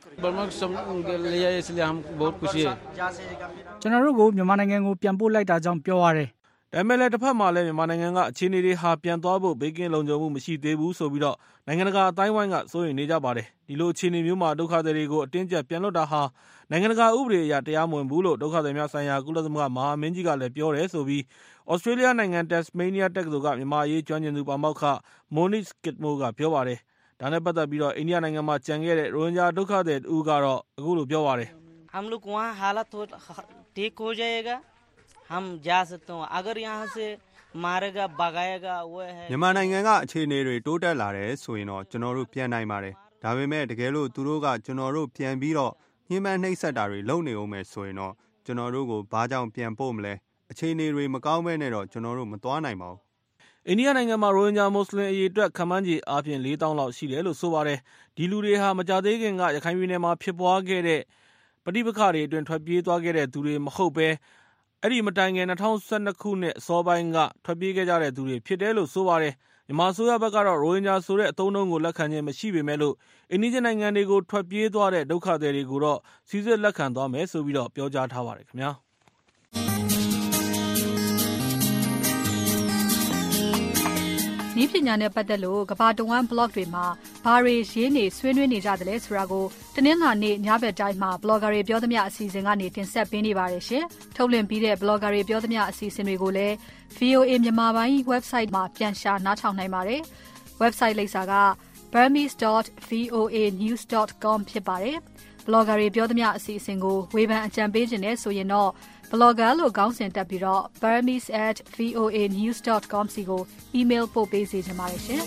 ကျွန်တော်တို့ကိုမြန်မာနိုင်ငံကိုပြန်ပို့လိုက်တာကြောင့်ပြောရတယ်။ဒါပေမဲ့လည်းတစ်ဖက်မှာလည်းမြန်မာနိုင်ငံကအခြေအနေတွေဟာပြန်သွားဖို့ဘေးကင်းလုံခြုံမှုမရှိသေးဘူးဆိုပြီးတော့နိုင်ငံတကာအတိုင်းဝိုင်းကစိုးရိမ်နေကြပါတယ်။ဒီလိုအခြေအနေမျိုးမှာဒုက္ခသည်တွေကိုအတင်းကျပ်ပြန်လွှတ်တာဟာနိုင်ငံတကာဥပဒေအရတရားမဝင်ဘူးလို့ဒုက္ခသည်များဆိုင်ရာကုလသမဂ္ဂမဟာမင်းကြီးကလည်းပြောတယ်ဆိုပြီးဩစတြေးလျနိုင်ငံတက်စမေးနီးယားတက္ကသိုလ်ကမြန်မာရေးကျွမ်းကျင်သူပါမောက္ခမိုနစ်ကစ်မိုးကပြောပါတယ်။ဒါနဲ့ပတ်သက်ပြီးတော့အိန္ဒိယနိုင်ငံမှာကြံခဲ့တဲ့ရိုဟင်ဂျာဒုက္ခသည်အူကတော့အခုလိုပြောပါတယ်။ हम लोग वहाँ हालत ठीक हो जाएगा हम जा सकते हैं अगर यहाँ से मारेगा भगाएगा वो है မြန်မာနိုင်ငံကအခြေအနေတွေတိုးတက်လာတယ်ဆိုရင်တော့ကျွန်တော်တို့ပြန်နိုင်ပါတယ်ဒါပေမဲ့တကယ်လို့သူတို့ကကျွန်တော်တို့ပြန်ပြီးတော့ညှဉ်းပန်းနှိပ်စက်တာတွေလုပ်နေအောင်မယ်ဆိုရင်တော့ကျွန်တော်တို့ကိုဘာကြောင့်ပြန်ပို့မလဲအခြေအနေတွေမကောင်းမဲနဲ့တော့ကျွန်တော်တို့မသွားနိုင်ပါဘူးအိန္ဒိယနိုင်ငံမှာရိုဟင်ဂျာမွတ်စလင်အရေးအတွက်ခန့်မှန်းခြေအားဖြင့် 4,000 လောက်ရှိတယ်လို့ဆိုပါတယ်ဒီလူတွေဟာမကြသေးခင်ကရခိုင်ပြည်နယ်မှာဖြစ်ပွားခဲ့တဲ့ပဋိပက္ခတွေအတွင်းထွက်ပြေးသွားခဲ့တဲ့သူတွေမဟုတ်ဘဲအဲ့ဒီမတိုင်ခင်2012ခုနှစ်အစောပိုင်းကထွက်ပြေးခဲ့ကြတဲ့သူတွေဖြစ်တယ်လို့ဆိုပါတယ်မြန်မာအစိုးရဘက်ကတော့ရိုဟင်ဂျာဆိုတဲ့အသုံးအနှုန်းကိုလက်ခံခြင်းမရှိပေမဲ့လို့အိန္ဒိယနိုင်ငံတွေကိုထွက်ပြေးသွားတဲ့ဒုက္ခသည်တွေကိုတော့စီစစ်လက်ခံသွားမယ်ဆိုပြီးတော့ပြောကြားထားပါတယ်ခင်ဗျာနည်းပညာနဲ့ပတ်သက်လို့ကမ္ဘာတဝန်း blog တွေမှာဘာတွေရေးနေဆွေးနွေးနေကြတယ်လဲဆိုတာကိုတနင်္လာနေ့ညဘက်တိုင်းမှာ blogger တွေပြောသမျှအစီအစဉ်ကနေတင်ဆက်ပေးနေပါတယ်ရှင်။ထုတ်လွှင့်ပြီးတဲ့ blogger တွေပြောသမျှအစီအစဉ်တွေကိုလည်း VOA မြန်မာပိုင်း website မှာပြန်ရှာနားထောင်နိုင်ပါတယ်။ website လိပ်စာက burmese.voanews.com ဖြစ်ပါတယ်။ blogger တွေပြောသမျှအစီအစဉ်ကိုဝေဖန်အကြံပေးခြင်းနဲ့ဆိုရင်တော့blogger လို့ခေါင်းစဉ်တက်ပြီးတော့ burmese@voanews.com စီကို email ပို့ပေးစေချင်ပါတယ်ရှင်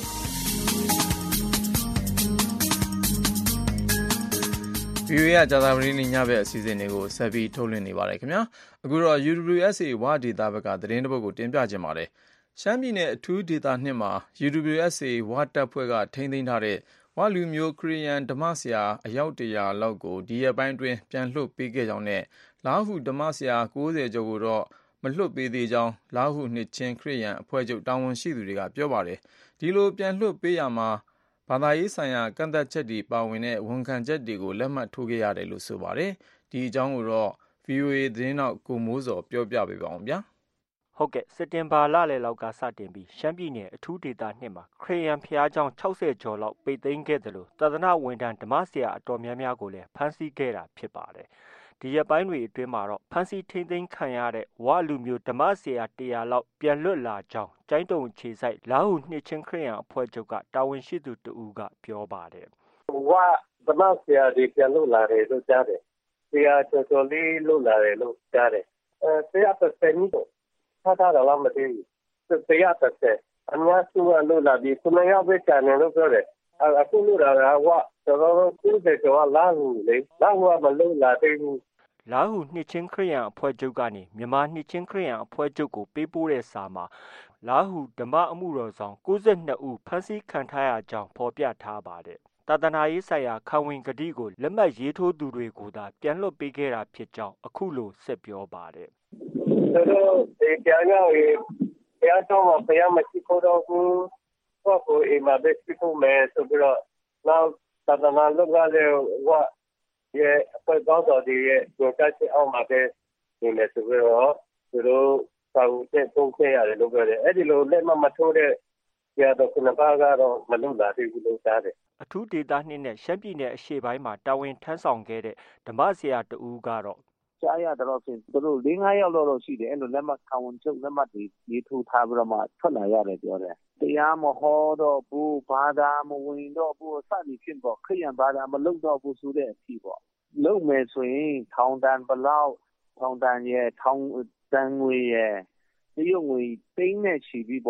။ VOA ကကြာသပတေးနေ့ညဘက်အစီအစဉ်တွေကိုဆက်ပြီးထုတ်လွှင့်နေပါတယ်ခင်ဗျာ။အခုတော့ UWSA ဝဒေတာဘက်ကသတင်းတစ်ပုဒ်ကိုတင်ပြချင်ပါတယ်။ရှမ်းပြည်နယ်အထူးဒေသ2မှာ UWSA ဝတပ်ဖွဲ့ကထိန်းသိမ်းထားတဲ့ဝလူမျိုးခရစ်ယာန်ဓမ္မဆရာအယောက်100လောက်ကိုဒီရက်ပိုင်းတွင်ပြန်လွှတ်ပေးခဲ့ကြောင်းနဲ့လာဟုဓမ္မဆရာ90ကျော်ကိုတော့မလွှတ်ပေးသေးကြောင်းလာဟုနှစ်ချင်းခရစ်ယာန်အဖွဲ့ချုပ်တာဝန်ရှိသူတွေကပြောပါတယ်။ဒီလိုပြန်လွှတ်ပေးရမှာဘာသာရေးဆိုင်ရာကန့်သတ်ချက်တွေပါဝင်တဲ့ဝန်ခံချက်တွေကိုလက်မှတ်ထိုးခဲ့ရတယ်လို့ဆိုပါတယ်။ဒီအကြောင်းကိုတော့ VOA သတင်းတောက်ကိုမိုးစောပြောပြပေးပါအောင်ဗျာ။ဟုတ်ကဲ့စက်တင်ဘာလလယ်လောက်ကစတင်ပြီးရှမ်းပြည်နယ်အထူးဒေသ2မှာခရစ်ယာန်ဘုရားကျောင်း60ကျော်လောက်ပိတ်သိမ်းခဲ့တယ်လို့သာသနာဝန်ထမ်းဓမ္မဆရာအတော်များများကိုလည်းဖမ်းဆီးခဲ့တာဖြစ်ပါတယ်။ဒီရက်ပိုင်းတွေအတွင်းမှာတော့ဖမ်းဆီးထိန်းသိမ်းခံရတဲ့ဝလူမျိုးဓမ္မဆရာ100လောက်ပြန်လွတ်လာကြောင်းကျိုင်းတုံခြေဆိုင်လာဟုနှစ်ချင်းခရစ်ယာန်အဖွဲ့ချုပ်ကတာဝန်ရှိသူတဦးကပြောပါတယ်။ဝဓမ္မဆရာတွေပြန်လွတ်လာတယ်လို့ကြားတယ်။ဆရာကျော်ကျော်လေးလွတ်လာတယ်လို့ကြားတယ်။ဆရာပတ်စံကြီးတော့ထားတာလားမသိဘူး။ဆရာပတ်စံအများစုကလွတ်လာပြီးခုနကပဲကျန်တယ်လို့ပြောတယ်။အခုလွတ်လာတာဝတော်တော်90ကျော်လာဟုလေလာဟုမလွတ်လာသေးဘူးလာဟုနှစ်ချင်းခရစ်ယာန်အဖွဲ့ချုပ်ကနေမြန်မာနှစ်ချင်းခရစ်ယာန်အဖွဲ့ချုပ်ကိုပေးပို့တဲ့စာမှာလာဟုဓမ္မအမှုတော်ဆောင်92ဦးဖမ်းဆီးခံထားရကြောင်းဖော်ပြထားပါတယ်။သာသနာရေးဆိုင်ရာခံဝင်ကတိကိုလက်မှတ်ရေးထိုးသူတွေကိုသာပြန်လွှတ်ပေးခဲ့တာဖြစ်ကြောင်းအခုလိုဆက်ပြောပါတယ်။သူတို့ဒီပြန်ရောက်ရင်တရားတော်မှာဘုရားမရှိခိုးတော့ဘူး။ဘာကိုအိမ်မှာပဲရှိခိုးမယ်ဆိုပြီးတော့နောက်သာသနာလုပ်ရတဲ့ရဲ့အဖွဲ့ကောင်းတော်တွေရဲ့ကြိုးတက်ချက်အောင်မှာပဲနေမယ်ဆိုပြီးတော့သူတို့စာအုပ်နဲ့ပုံခဲ့ရတယ်လို့ပြောတယ်အဲ့ဒီလိုလက်မှတ်မထိုးတဲ့ရတော့ခုနကကတော့မလုပ်လာသေးဘူးလို့ကြားတယ်အထူးဒေသ2နဲ့ရှမ်းပြည်နယ်အရှေ့ပိုင်းမှာတာဝန်ထမ်းဆောင်ခဲ့တဲ့ဓမ္မဆရာတဦးကတော့ကြားရတော့ဆိုသူတို့4-5ယောက်လောက်ရှိတယ်အဲ့လိုလက်မှတ်ခံဝန်ချုပ်လက်မှတ်တွေရေးထိုးထားပြီးတော့မှထွက်လာရတယ်ပြောတယ်တရားမဟောတော့ဘူးဘာသာမဝင်တော့ဘူးစသည်ဖြင့်ပေါ့ခရစ်ယာန်ဘာသာမလုပ်တော့ဘူးဆိုတဲ့အဖြစ်ပေါ့လုပ်မယ်ဆိုရင်ထောင်တန်းဘလောက်ထောင်တန်းရဲ့ထောင်တန်းငွေရဲ့တရုတ်ငွေသိန်းနဲ့ချီပြီးပေါ့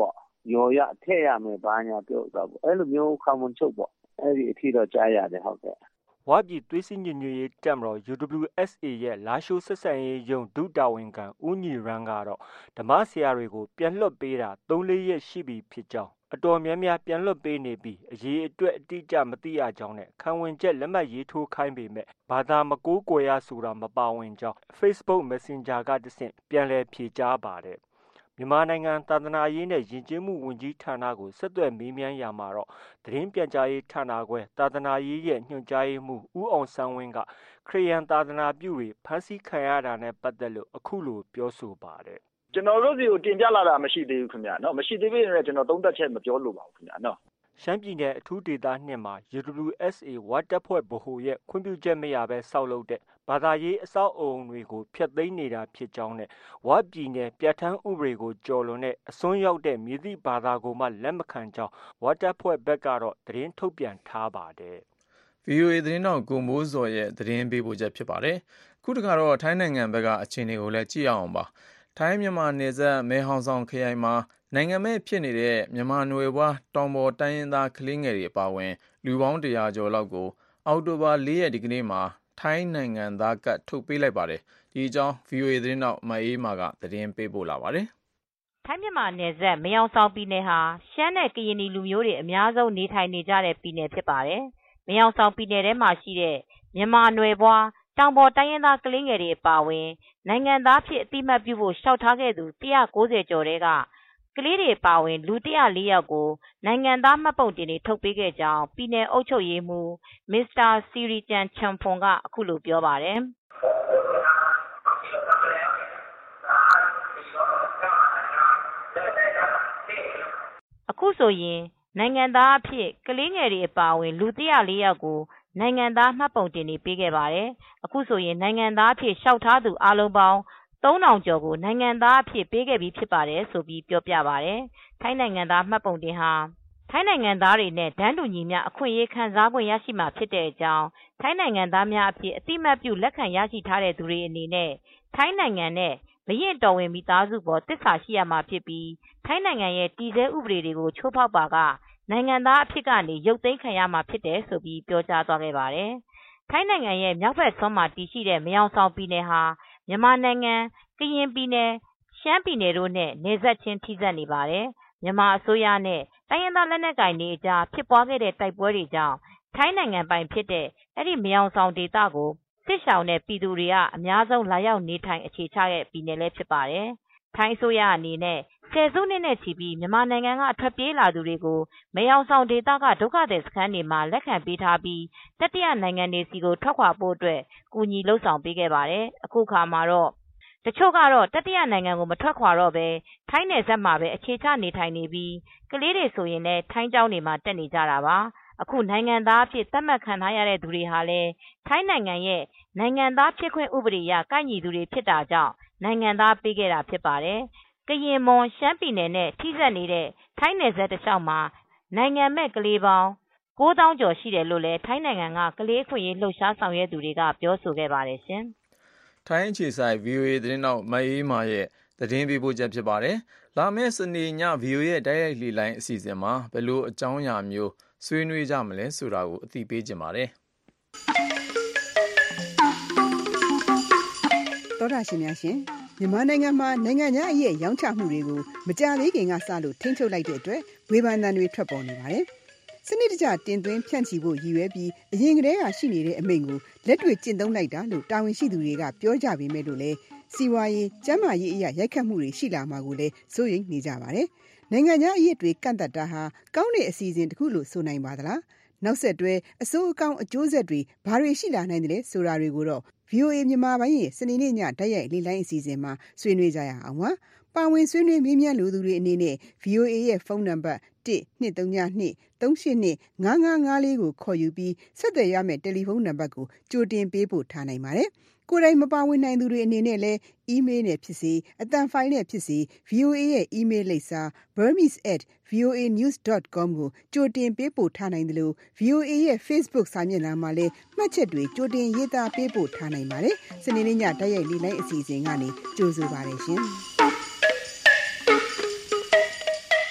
ရော်ရထည့်ရမယ်ဘာညာပြောတာပေါ့အဲ့လိုမျိုးခံဝန်ချုပ်ပေါ့အဲ့ဒီအထိတော့ကြားရတယ်ဟုတ်ကဲ့ဝါပြည်သွေးစည်းညွတ်ညွတ်ရေးတပ်မတော် UWSA ရဲ့လာရှိုးဆက်ဆံရေးယုံဒုတာဝန်ခံဦးညီရန်ကတော့ဓမ္မဆရာတွေကိုပြန်လွှတ်ပေးတာ 3-4 ရက်ရှိပြီဖြစ်ကြောင်းအတော်များများပြန်လွှတ်ပေးနေပြီးအရေးအတွက်အတိအကျမသိရကြောင်းနဲ့ခံဝန်ချက်လက်မှတ်ရေးထိုးခိုင်းပေမဲ့ဘာသာမကိုးကွယ်ရဆိုတာမပါဝင်ကြောင်း Facebook Messenger ကတဆင့်ပြန်လည်ဖြေကြားပါတယ်မြန်မာနိုင်ငံသာသနာရေးနဲ့ယဉ်ကျေးမှုဝန်ကြီးဌာနကိုဆက်သွယ်မေးမြန်းရာမှာတော့သတင်းပြန်ကြားရေးဌာနခွဲသာသနာရေးရဲ့ညွှန်ကြားရေးမှူးဦးအောင်ဆန်းဝင်းကခရစ်ယာန်သာသနာပြုတွေဖမ်းဆီးခံရတာနဲ့ပတ်သက်လို့အခုလိုပြောဆိုပါတယ်ကျွန်တော်တို့စီကိုတင်ပြလာတာမရှိသေးဘူးခင်ဗျာနော်မရှိသေးပေမဲ့ကျွန်တော်သုံးသပ်ချက်မပြောလိုပါဘူးခင်ဗျာနော်ရှမ်းပြည်နယ်အထူးဒေသ2မှာ UWSA ဝါတပ်ဖွဲ့ဗဟိုရဲ့ခွင့်ပြုချက်မရဘဲဆောက်လုပ်တဲ့ဘာသာရေးအဆောက်အအုံတွေကိုဖျက်သိမ်းနေတာဖြစ်ကြောင်းနဲ့ဝါပြည်နယ်ပြဋ္ဌာန်းဥပဒေကိုကျော်လွန်တဲ့အစွန်းရောက်တဲ့မြေသည့်ဘာသာကိုမှလက်မခံကြောင်းဝါတပ်ဖွဲ့ဘက်ကတော့သတင်းထုတ်ပြန်ထားပါတယ်။ VOA သတင်းတော်ကိုမိုးစော်ရဲ့သတင်းပေးပို့ချက်ဖြစ်ပါတယ်။ခုတခါတော့ထိုင်းနိုင်ငံဘက်ကအခြေအနေကိုလည်းကြည့်အောင်ပါ။ထိုင်းမြန်မာနယ်စပ်မဲဟောင်ဆောင်ခရိုင်မှာနိုင်ငံမဲ့ဖြစ်နေတဲ့မြန်မာနွယ်ဘွားတောင်ပေါ်တိုင်းရင်းသားကလေးငယ်တွေအပါအဝင်လူပေါင်း100ကျော်လောက်ကိုအောက်တိုဘာ4ရက်ဒီကနေ့မှာထိုင်းနိုင်ငံသားကတ်ထုတ်ပေးလိုက်ပါတယ်။ဒီအကြောင်း VOA သတင်းတော်မအေးမာကသတင်းပေးပို့လာပါတယ်။ထိုင်းမြန်မာနယ်စပ်မဲဟောင်ဆောင်ပြည်နယ်ဟာရှမ်းနဲ့ကရင်လူမျိုးတွေအများဆုံးနေထိုင်နေကြတဲ့ပြည်နယ်ဖြစ်ပါတယ်။မဲဟောင်ဆောင်ပြည်နယ်ထဲမှာရှိတဲ့မြန်မာနွယ်ဘွားတောင်ပေါ်တိုင်းရင်းသားကလေးငယ်တွေအပါအဝင်နိုင်ငံသားဖြစ်အတိမတ်ပြုဖို့လျှောက်ထားခဲ့သူ190ကျော်တဲ့ကကလေးတွေပါဝင်လူ104ယောက်ကိုနိုင်ငံသားမှတ်ပုံတင်တွေထုတ်ပေးခဲ့ကြောင်းပြည်နယ်အုပ်ချုပ်ရေးမှူးမစ္စတာစီရီကျန်ချန်ဖွန်ကအခုလိုပြောပါတယ်အခုဆိုရင်နိုင်ငံသားအဖြစ်ကလေးငယ်တွေအပါအဝင်လူ104ယောက်ကိုနိုင်ငံသားမှတ်ပုံတင်တွေပေးခဲ့ပါတယ်အခုဆိုရင်နိုင်ငံသားအဖြစ်လျှောက်ထားသူအားလုံးပေါင်း3000ကျော်ကိုနိုင်ငံသားအဖြစ်ပေးခဲ့ပြီးဖြစ်ပါတယ်ဆိုပြီးပြောပြပါတယ်ထိုင်းနိုင်ငံသားမှတ်ပုံတင်ဟာထိုင်းနိုင်ငံသားတွေနဲ့တန်းတူညီမျှအခွင့်အရေးခံစားခွင့်ရရှိမှာဖြစ်တဲ့အကြောင်းထိုင်းနိုင်ငံသားများအဖြစ်အတိမတ်ပြုလက်ခံရရှိထားတဲ့သူတွေအနေနဲ့ထိုင်းနိုင်ငံနဲ့မရင့်တော်ဝင်မိသားစုပေါ်သစ္စာရှိရမှာဖြစ်ပြီးထိုင်းနိုင်ငံရဲ့တည်ဆဲဥပဒေတွေကိုချိုးဖောက်ပါကနိုင်ငံသားအဖြစ်ကနေရုပ်သိမ်းခံရမှာဖြစ်တယ်ဆိုပြီးပြောကြားသွားခဲ့ပါတယ်ထိုင်းနိုင်ငံရဲ့မြောက်ဘက်စွန်းမှာတည်ရှိတဲ့မယောင်ဆောင်ပြည်နယ်ဟာမြန်မာနိုင်ငံကရင်ပြည်နယ်ရှမ်းပြည်နယ်တို့နဲ့နယ်စပ်ချင်းထိစပ်နေပါတယ်မြန်မာအစိုးရနဲ့တိုင်းရင်းသားလက်နက်ကိုင်တွေအကြားဖြစ်ပွားခဲ့တဲ့တိုက်ပွဲတွေကြောင့်ထိုင်းနိုင်ငံပိုင်ဖြစ်တဲ့အဲ့ဒီမယောင်ဆောင်ဒေသကိုစစ်ရှောင်တဲ့ပြည်သူတွေကအများဆုံးလာရောက်နေထိုင်အခြေချတဲ့ပြည်နယ်လည်းဖြစ်ပါတယ်ထိုင်းအစိုးရအနေနဲ့ဆယ်စုနှစ်နဲ့ချီပြီးမြန်မာနိုင်ငံကထွက်ပြေးလာသူတွေကိုမယောင်ဆောင်ဒေသကဒုက္ခသည်စခန်းတွေမှာလက်ခံပေးထားပြီးတတိယနိုင်ငံတွေစီကိုထွက်ခွာဖို့အတွက်ကူညီလှုပ်ဆောင်ပေးခဲ့ပါတယ်အခုခါမှာတော့တချို့ကတော့တတိယနိုင်ငံကိုမထွက်ခွာတော့ပဲထိုင်းနယ်စပ်မှာပဲအခြေချနေထိုင်နေပြီးကလေးတွေဆိုရင်လည်းထိုင်းကျောင်းတွေမှာတက်နေကြတာပါအခုနိုင်ငံသားအဖြစ်သတ်မှတ်ခံထားရတဲ့သူတွေဟာလည်းထိုင်းနိုင်ငံရဲ့နိုင်ငံသားဖြစ်ခွင့်ဥပဒေအရကိုက်ညီသူတွေဖြစ်တာကြောင့်နိုင်ငံသားပေးခဲ့တာဖြစ်ပါတယ်ကရင်မွန်ရှမ်းပြည်နယ်နဲ့ထိစပ်နေတဲ့ထိုင်းနယ်စပ်တစ်လျှောက်မှာနိုင်ငံမဲ့ကလေးပေါင်း9000ကျော်ရှိတယ်လို့လည်းထိုင်းနိုင်ငံကကလေးအခွင့်အရေးလှုပ်ရှားဆောင်ရွက်သူတွေကပြောဆိုခဲ့ပါတယ်ရှင်။ထိုင်းအခြေစိုက် VOA သတင်းတောက်မအေးမာရဲ့သတင်းပေးပို့ချက်ဖြစ်ပါတယ်။လာမယ့်စနေည VOA ရဲ့တိုက်ရိုက်လေလိုင်းအစီအစဉ်မှာဘယ်လိုအကြောင်းအရာမျိုးဆွေးနွေးကြမလဲဆိုတာကိုအသိပေးကြပါမယ်။သောတာရှင်များရှင်မြန်မာနိုင်ငံမှာနိုင်ငံခြားအရေးရောင်းချမှုတွေကိုမကြာသေးခင်ကစလို့ထိန်းချုပ်လိုက်တဲ့အတွက်ဝေဖန်သံတွေထွက်ပေါ်နေပါတယ်။စနစ်တကျတင်သွင်းဖြန့်ချီဖို့ရည်ရွယ်ပြီးအရင်ကတည်းကရှိနေတဲ့အမိန့်ကိုလက်တွေ့ကျင့်သုံးလိုက်တာလို့တာဝန်ရှိသူတွေကပြောကြပေမဲ့လို့လည်းစီးပွားရေးကျန်းမာရေးအရာရိုက်ခတ်မှုတွေရှိလာမှာကိုလည်းစိုးရိမ်နေကြပါတယ်။နိုင်ငံခြားအရေးတွေကန့်သတ်တာဟာကောင်းတဲ့အစီအစဉ်တစ်ခုလို့ဆိုနိုင်ပါသလား။နောက်ဆက်တွဲအဆိုးအကောင်းအကျိုးဆက်တွေဘာတွေရှိလာနိုင်တယ်ဆိုတာတွေကိုတော့ VOA မြန်မာပိုင်းရဲ့စနေနေ့ညတိုက်ရိုက်လေလိုင်းအစီအစဉ်မှာဆွေးနွေးကြရအောင်ပါ။ပါဝင်ဆွေးနွေးမေးမြန်းလူသူတွေအနေနဲ့ VOA ရဲ့ဖုန်းနံပါတ်1-232-382-5554ကိုခေါ်ယူပြီးဆက်သွယ်ရမယ့်တယ်လီဖုန်းနံပါတ်ကိုကြိုတင်ပေးပို့ထားနိုင်ပါတယ်။ကိုယ်တိုင်မပါဝင်နိုင်သူတွေအနေနဲ့လည်း email နဲ့ဖြစ်စေအသံဖိုင်နဲ့ဖြစ်စေ VOA ရဲ့ email လိပ်စာ burmese@voanews.com ကိုကြိုတင်ပေးပို့ထားနိုင်တယ်လို့ VOA ရဲ့ Facebook စာမျက်နှာမှာလည်းမှတ်ချက်တွေကြိုတင်ရေးသားပေးပို့ထားနိုင်ပါတယ်။စနေနေ့ညတိုက်ရိုက်လေလိုင်းအစီအစဉ်ကနေကြိုဆိုပါရရှင်။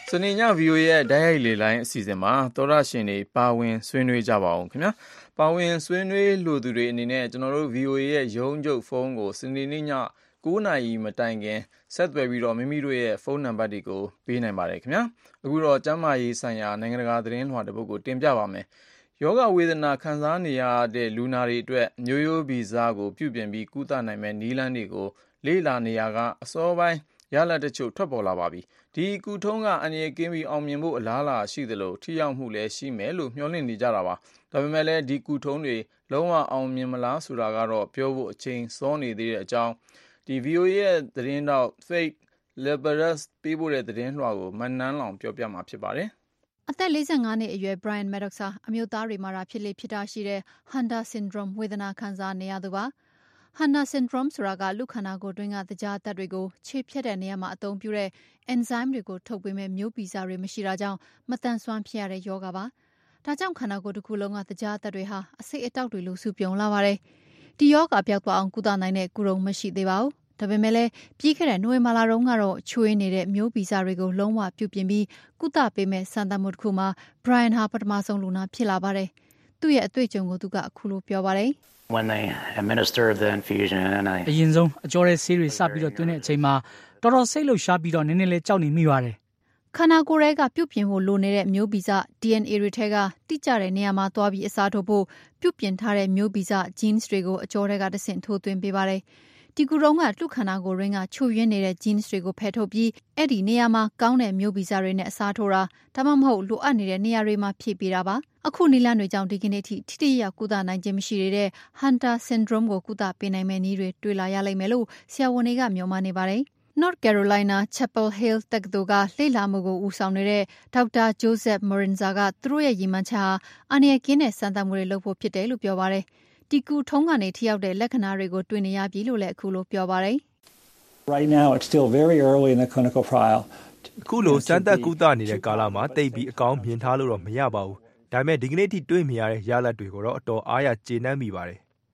စနေည VOA ရဲ့ဓာတ်ရိုက်လေလိုင်းအစီအစဉ်မှာသောရရှင်တွေပါဝင်ဆွေးနွေးကြပါအောင်ခင်ဗျာပါဝင်ဆွေးနွေးလို့သူတွေအနေနဲ့ကျွန်တော်တို့ VOA ရဲ့ရုံးချုပ်ဖုန်းကိုစနေနေ့ည9 နာရီမတိုင်ခင်ဆက်သွယ်ပြီးတော့မိမိတို့ရဲ့ဖုန်းနံပါတ်တွေကိုပေးနိုင်ပါတယ်ခင်ဗျာအခုတော့ကျန်းမာရေးဆိုင်ရာနိုင်ငံတကာသတင်းလွှာတစ်ပုဒ်ကိုတင်ပြပါမယ်ယောဂဝေဒနာခံစားနေရတဲ့လူနာတွေအတွက်မျိုးရိုးဗီဇကိုပြုပြင်ပြီးကုသနိုင်မဲ့နည်းလမ်းတွေကိုလေ့လာနေရကအစောပိုင်းရလဒ်တချို့ထွက်ပေါ်လာပါပြီဒီကုထုံးကအန္တရာယ်ကင်းပြီးအောင်မြင်ဖို့အလားအလာရှိသလိုထိရောက်မှုလည်းရှိမယ်လို့မျှော်လင့်နေကြတာပါဒါပေမဲ့လည်းဒီကုထုံးတွေလုံးဝအောင်မြင်မလားဆိုတာကတော့ပြောဖို့အချိန်စောနေသေးတဲ့အကြောင်းဒီ VOA ရဲ့သတင်းတော့ Faith Liberus ပေးပို့တဲ့သတင်းလွှာကိုမနန်းလောင်ပြောပြမှာဖြစ်ပါတယ်အသက်45နှစ်အရွယ် Brian Maddox ဟာအမျိုးသားတွေမှာဖြစ်လေဖြစ်တာရှိတဲ့ Hunter syndrome ဝေဒနာခံစားနေရသူပါHunter syndrome ဆိုတာကလူခန္ဓာကိုယ်တွင်းကသကြားဓာတ်တွေကိုခြေဖြတ်တဲ့နေရာမှာအသုံးပြုတဲ့ enzyme တွေကိုထုတ်ပေးမဲ့မျိုးဗီဇတွေမရှိတာကြောင့်မတန်ဆွမ်းဖြစ်ရတဲ့ရောဂါပါ။ဒါကြောင့်ခန္ဓာကိုယ်တစ်ခုလုံးကသကြားဓာတ်တွေဟာအဆိပ်အတောက်တွေလိုစုပြုံလာပါတယ်။ဒီရောဂါပြောက်သွားအောင်ကုသနိုင်တဲ့ကုထုံးမရှိသေးပါဘူး။ဒါပေမဲ့လည်းပြီးခဲ့တဲ့နိုဝင်ဘာလတုန်းကတော့ချွေးနေတဲ့မျိုးဗီဇတွေကိုလုံးဝပြုပြင်ပြီးကုသပေးမဲ့စံတမ်းမှုတစ်ခုမှာ Brian ဟာပထမဆုံးလူနာဖြစ်လာပါတယ်။သူ့ရဲ့အတွေ့အကြုံကိုသူကအခုလိုပြောပါတယ်။ When they administer the infusion and I အရင်ဆုံးအကျော်တဲ့ဆေးတွေစပြီးတော့တွင်းတဲ့အချိန်မှာတော်တော်စိတ်လှုပ်ရှားပြီးတော့နည်းနည်းလေးကြောက်နေမိပါတယ်ခန္ဓာကိုယ်ရဲ့ကပြုပြင်ဖို့လိုနေတဲ့မျိုးဗီဇ DNA တွေထဲကတိကျတဲ့နေရာမှာသွားပြီးအစားထိုးဖို့ပြုပြင်ထားတဲ့မျိုးဗီဇ genes တွေကိုအကျော်တွေကတဆင့်ထိုးသွင်းပေးပါတယ်ဒီကူတုံးကလူခန္ဓာကိုယ်ရင်းကချို့ယွင်းနေတဲ့ genes တွေကိုဖယ်ထုတ်ပြီးအဲ့ဒီနေရာမှာကောင်းတဲ့မျိုးဗီဇတွေနဲ့အစားထိုးတာဒါမှမဟုတ်လိုအပ်နေတဲ့နေရာတွေမှာဖြည့်ပေးတာပါအခုနီလန်တွေကြောင့်ဒီကနေ့ထိထိတိကျကုသနိုင်ခြင်းမရှိတဲ့ Hunter syndrome ကိုကုသပေးနိုင်မယ့်နည်းတွေတွေ့လာရလိမ့်မယ်လို့ဆရာဝန်တွေကမျှော်မှန်းနေပါတယ်North Carolina Chapel Hill တက္ကသိုလ်ကလေ့လာမှုကိုဦးဆောင်နေတဲ့ဒေါက်တာ Joseph Morinza ကသူတို့ရဲ့ရည်မှန်းချက်ဟာအန္တရာယ်ကင်းတဲ့စမ်းသပ်မှုတွေလုပ်ဖို့ဖြစ်တယ်လို့ပြောပါတယ်ဒီကူထုံးကနေထိရောက်တဲ့လက္ခဏာတွေကိုတွေ့နေရပြီလို့လည်းအခုလိုပြောပါတယ် Right now it's still very early in the clinical trial အခုလိုစမ်းသပ်ကုသနေတဲ့ကာလမှာတိတ်ပြီးအကောင်းမြင်ထားလို့တော့မရပါဘူးဒါပေမဲ့ဒီကနေ့ထိတွေ့မြင်ရတဲ့ရလဒ်တွေကိုတော့အတော်အားရကျေနပ်မိပါတယ်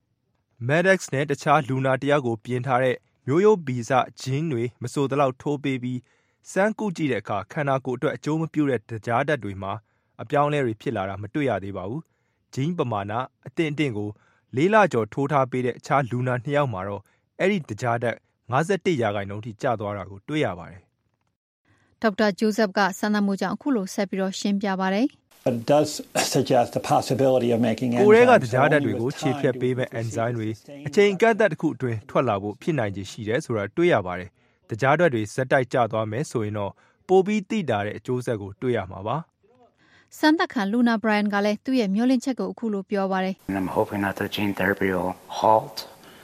Maddox နဲ့တခြားလူနာတယောက်ကိုပြင်ထားတဲ့မျိုးရိုးဗီဇဂျင်းတွေမဆိုသလောက်ထိုးပေးပြီးစမ်းကုကြည့်တဲ့အခါခန္ဓာကိုယ်အတွက်အကျိုးမပြုတဲ့တကြားဓာတ်တွေမှာအပြောင်းအလဲတွေဖြစ်လာတာမတွေ့ရသေးပါဘူးဂျင်းပမာဏအသင့်အတင့်ကို၄ လကျော်ထိုးထားပေးတဲ့အခြားလူနာ2 ယောက်မှာတော့အဲ့ဒီတကြားဓာတ်51% ထိကျသွားတာကိုတွေ့ရပါတယ်ဒေါက်တာ Joseph ကစမ်းသပ်မှုကြောင့်အခုလိုဆက်ပြီးတော့ရှင်းပြပါတယ် It does suggest the possibility of making enzymes ကိုယ်ရဲ့ကတရားဓာတ်တွေကိုခြေဖြတ်ပေးမဲ့ enzyme တွေအချိန်ကန့်သတ်တစ်ခုအတွင်းထွက်လာဖို့ဖြစ်နိုင်ခြေရှိတယ်ဆိုတာတွေ့ရပါတယ်။တရားဓာတ်တွေဇက်တိုက်ကျသွားမယ်ဆိုရင်တော့ပိုပြီးသိတာတဲ့အကျိုးဆက်ကိုတွေ့ရမှာပါ။စမ်းသပ်ခံလူနာ Brian ကလည်းသူ့ရဲ့မျှော်လင့်ချက်ကိုအခုလိုပြောပါတယ်။ I'm hoping that the gene therapy will halt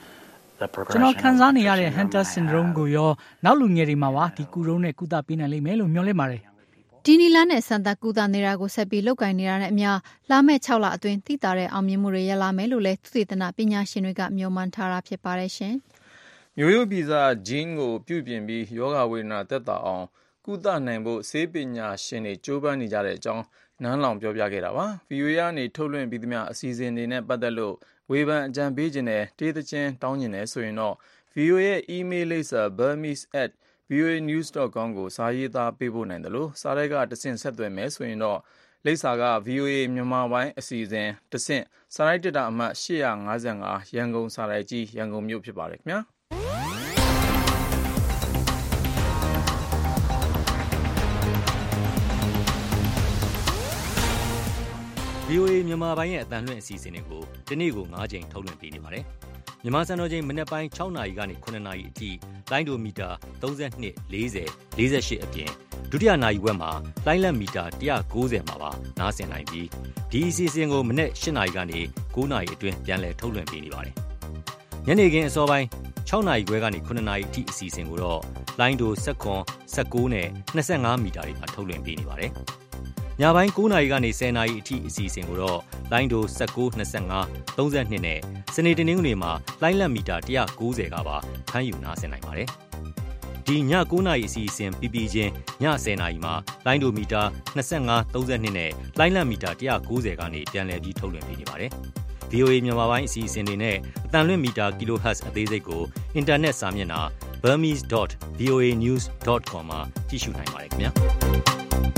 the progression ကျွန်တော်ခံစားနေရတဲ့ Hunter syndrome ကိုရောနောက်လူငယ်တွေမှာပါဒီကူရုံးနဲ့ကုသပေးနိုင်လိမ့်မယ်လို့မျှော်လင့်ပါတယ်ဒီနီလန်းနဲ့စံသက်ကူတာနေတာကိုဆက်ပြီးလုပ်ကိုင်နေတာနဲ့အမျှလာမယ့်6လအတွင်းသိတာတဲ့အောင်မြင်မှုတွေရလာမယ်လို့လည်းသုတေသနပညာရှင်တွေကမျှော်မှန်းထားတာဖြစ်ပါတယ်ရှင်။မျိုးရိုးဗီဇဂျင်းကိုပြုပြင်ပြီးယောဂဝေဒနာသက်သာအောင်ကုသနိုင်ဖို့ဆေးပညာရှင်တွေကြိုးပမ်းနေကြတဲ့အကြောင်းနန်းလောင်ပြောပြခဲ့တာပါ။ VOA ကနေထုတ်လွှင့်ပြီးသမျှအစီအစဉ်တွေနဲ့ပတ်သက်လို့ဝေဖန်အကြံပေးခြင်းနဲ့တေးသချင်းတောင်းခြင်းနဲ့ဆိုရင်တော့ VOA ရဲ့ email လိပ်စာ burmese@voanews.com ကိုစာရေးသားပေးပို့နိုင်တယ်လို့စာရိုက်ကတဆင့်ဆက်သွယ်မယ်ဆိုရင်တော့လိပ်စာက VOA မြန်မာပိုင်းအစီအစဉ်တဆင့်စာရိုက်တက်တာအမှတ်855ရန်ကုန်စာရိုက်ကြီးရန်ကုန်မြို့ဖြစ်ပါတယ်ခင်ဗျာ VOA မြန်မာပိုင်းရဲ့အသံလွှင့်အစီအစဉ်တွေကိုဒီနေ့ကို9ချိန်ထုတ်လွှင့်ပေးနေပါတယ်။မြန်မာစံတော်ချိန်မနေ့ပိုင်း6နာရီကနေ9နာရီအထိလိုင်းဒိုမီတာ32 40 48အပြင်ဒုတိယနာရီဝက်မှာလိုင်းလက်မီတာ190မှာပါနားဆင်နိုင်ပြီးဒီအစီအစဉ်ကိုမနေ့8နာရီကနေ9နာရီအတွင်းပြန်လည်ထုတ်လွှင့်ပေးနေပါတယ်။ညနေခင်းအစောပိုင်း6နာရီခွဲကနေ9နာရီအထိအစီအစဉ်ကိုတော့လိုင်းဒို19နဲ့25မီတာတွေမှာထုတ်လွှင့်ပေးနေပါတယ်။ညပိုင်း9နာရီကနေ10နာရီအထိအစီအစဉ်ကိုတော့လိုင်းဒို19 25 32နဲ့စနေတနင်္ဂနွေမှာလိုင်းလက်မီတာ190ကပါဖမ်းယူနားဆင်နိုင်ပါတယ်။ဒီည9နာရီအစီအစဉ်ပြပြချင်းည10နာရီမှာလိုင်းဒိုမီတာ25 32နဲ့လိုင်းလက်မီတာ190ကနေပြန်လည်ပြီးထုတ်လွှင့်ပေးနေပါတယ်။ VOA မြန်မာပိုင်းအစီအစဉ်တွေနဲ့အသံလွှင့်မီတာ kHz အသေးစိတ်ကိုအင်တာနက်စာမျက်နှာ burmese.voanews.com မှာကြည့်ရှုနိုင်ပါတယ်ခင်ဗျာ။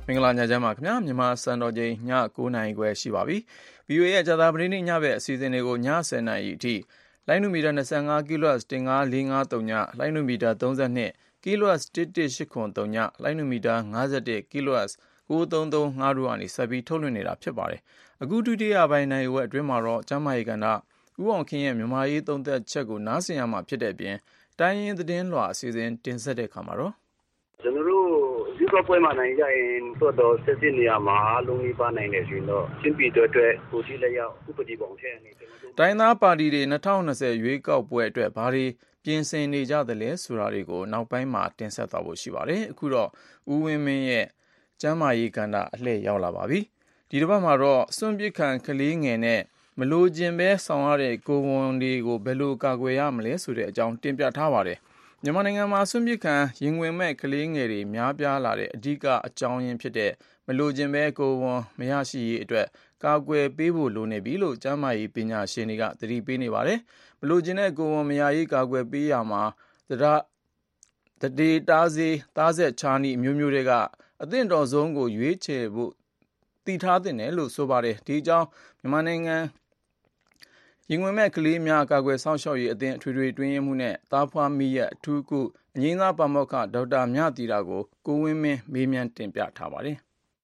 မင်္ဂလာညချမ်းပါခင်ဗျာမြန်မာစံတော်ချိန်ည9:00 နာရီခွဲရှိပါပြီ VOA ရဲ့ဂျာတာပတိနေ့ညဘက်အစီအစဉ်တွေကိုည10:00 နာရီအထိလိုင်းနူမီတာ25 kHz 15453ညလိုင်းနူမီတာ32 kHz 11803ညလိုင်းနူမီတာ51 kHz 9335တို့ကနေဆက်ပြီးထုတ်လွှင့်နေတာဖြစ်ပါတယ်အခုဒုတိယပိုင်းနိုင်ဝက်အတွင်းမှာတော့ကျမ်းမာရေးကဏ္ဍဦးအောင်ခင်ရဲ့မြန်မာရေးသုံးသပ်ချက်ကိုနားဆင်ရမှာဖြစ်တဲ့အပြင်တိုင်းရင်းသတင်းလွှာအစီအစဉ်တင်ဆက်တဲ့အခါမှာတော့ကျွန်တော်တို့ဒီကပွဲမှာနိုင်ကြရင်တော့ဆက်စစ်နေရမှာအလုံးကြီးပါနိုင်တယ်ဆိုရင်တော့ရှင်းပြအတွက်ကိုကြီးလက်ရောက်ဥပဒေပုံထဲအနေနဲ့တိုင်းသားပါတီတွေ2020ရွေးကောက်ပွဲအတွက်ဘာတွေပြင်ဆင်နေကြသလဲဆိုတာတွေကိုနောက်ပိုင်းမှာတင်ဆက်သွားဖို့ရှိပါတယ်အခုတော့ဦးဝင်းမင်းရဲ့ကျမ်းမာရေးကဏ္ဍအလှည့်ရောက်လာပါပြီဒီတစ်ပတ်မှာတော့စွန့်ပစ်ခံကလေးငယ်နဲ့မလိုချင်ပဲဆောင်ရတဲ့ကိုယ်ဝန်တွေကိုဘယ်လိုကာကွယ်ရမလဲဆိုတဲ့အကြောင်းတင်ပြထားပါတယ်မြန်မာနိုင်ငံမှာစွန့်ပစ်ခံရင်ဝင်မဲ့ကလေးငယ်တွေများပြားလာတဲ့အဓိကအကြောင်းရင်းဖြစ်တဲ့မလိုချင်ပဲကိုယ်ဝန်မရရှိရေးအတွက်ကာကွယ်ပေးဖို့လိုနေပြီလို့ကျန်းမာရေးပညာရှင်တွေကသတိပေးနေပါတယ်မလိုချင်တဲ့ကိုယ်ဝန်မရရေးကာကွယ်ပေးရမှာတတိတားစေသားဆက်ချာနီအမျိုးမျိုးတွေကအသင့်တော်ဆုံးကိုရွေးချယ်ဖို့တည်ထားတဲ့လို့ဆိုပါတယ်ဒီအကြောင်းမြန်မာနိုင်ငံရင်ဝင်မဲ့ကလေးများကာကွယ်ဆောင်ရှောက်ရေးအသင်းထွေထွေတွင်းရေးမှုနဲ့သားဖွားမိရဲ့အထူးကုအငိမ့်သားပါမောက္ခဒေါက်တာမြတီတာကိုဝင်းမင်းမေးမြန်းတင်ပြထားပါတယ်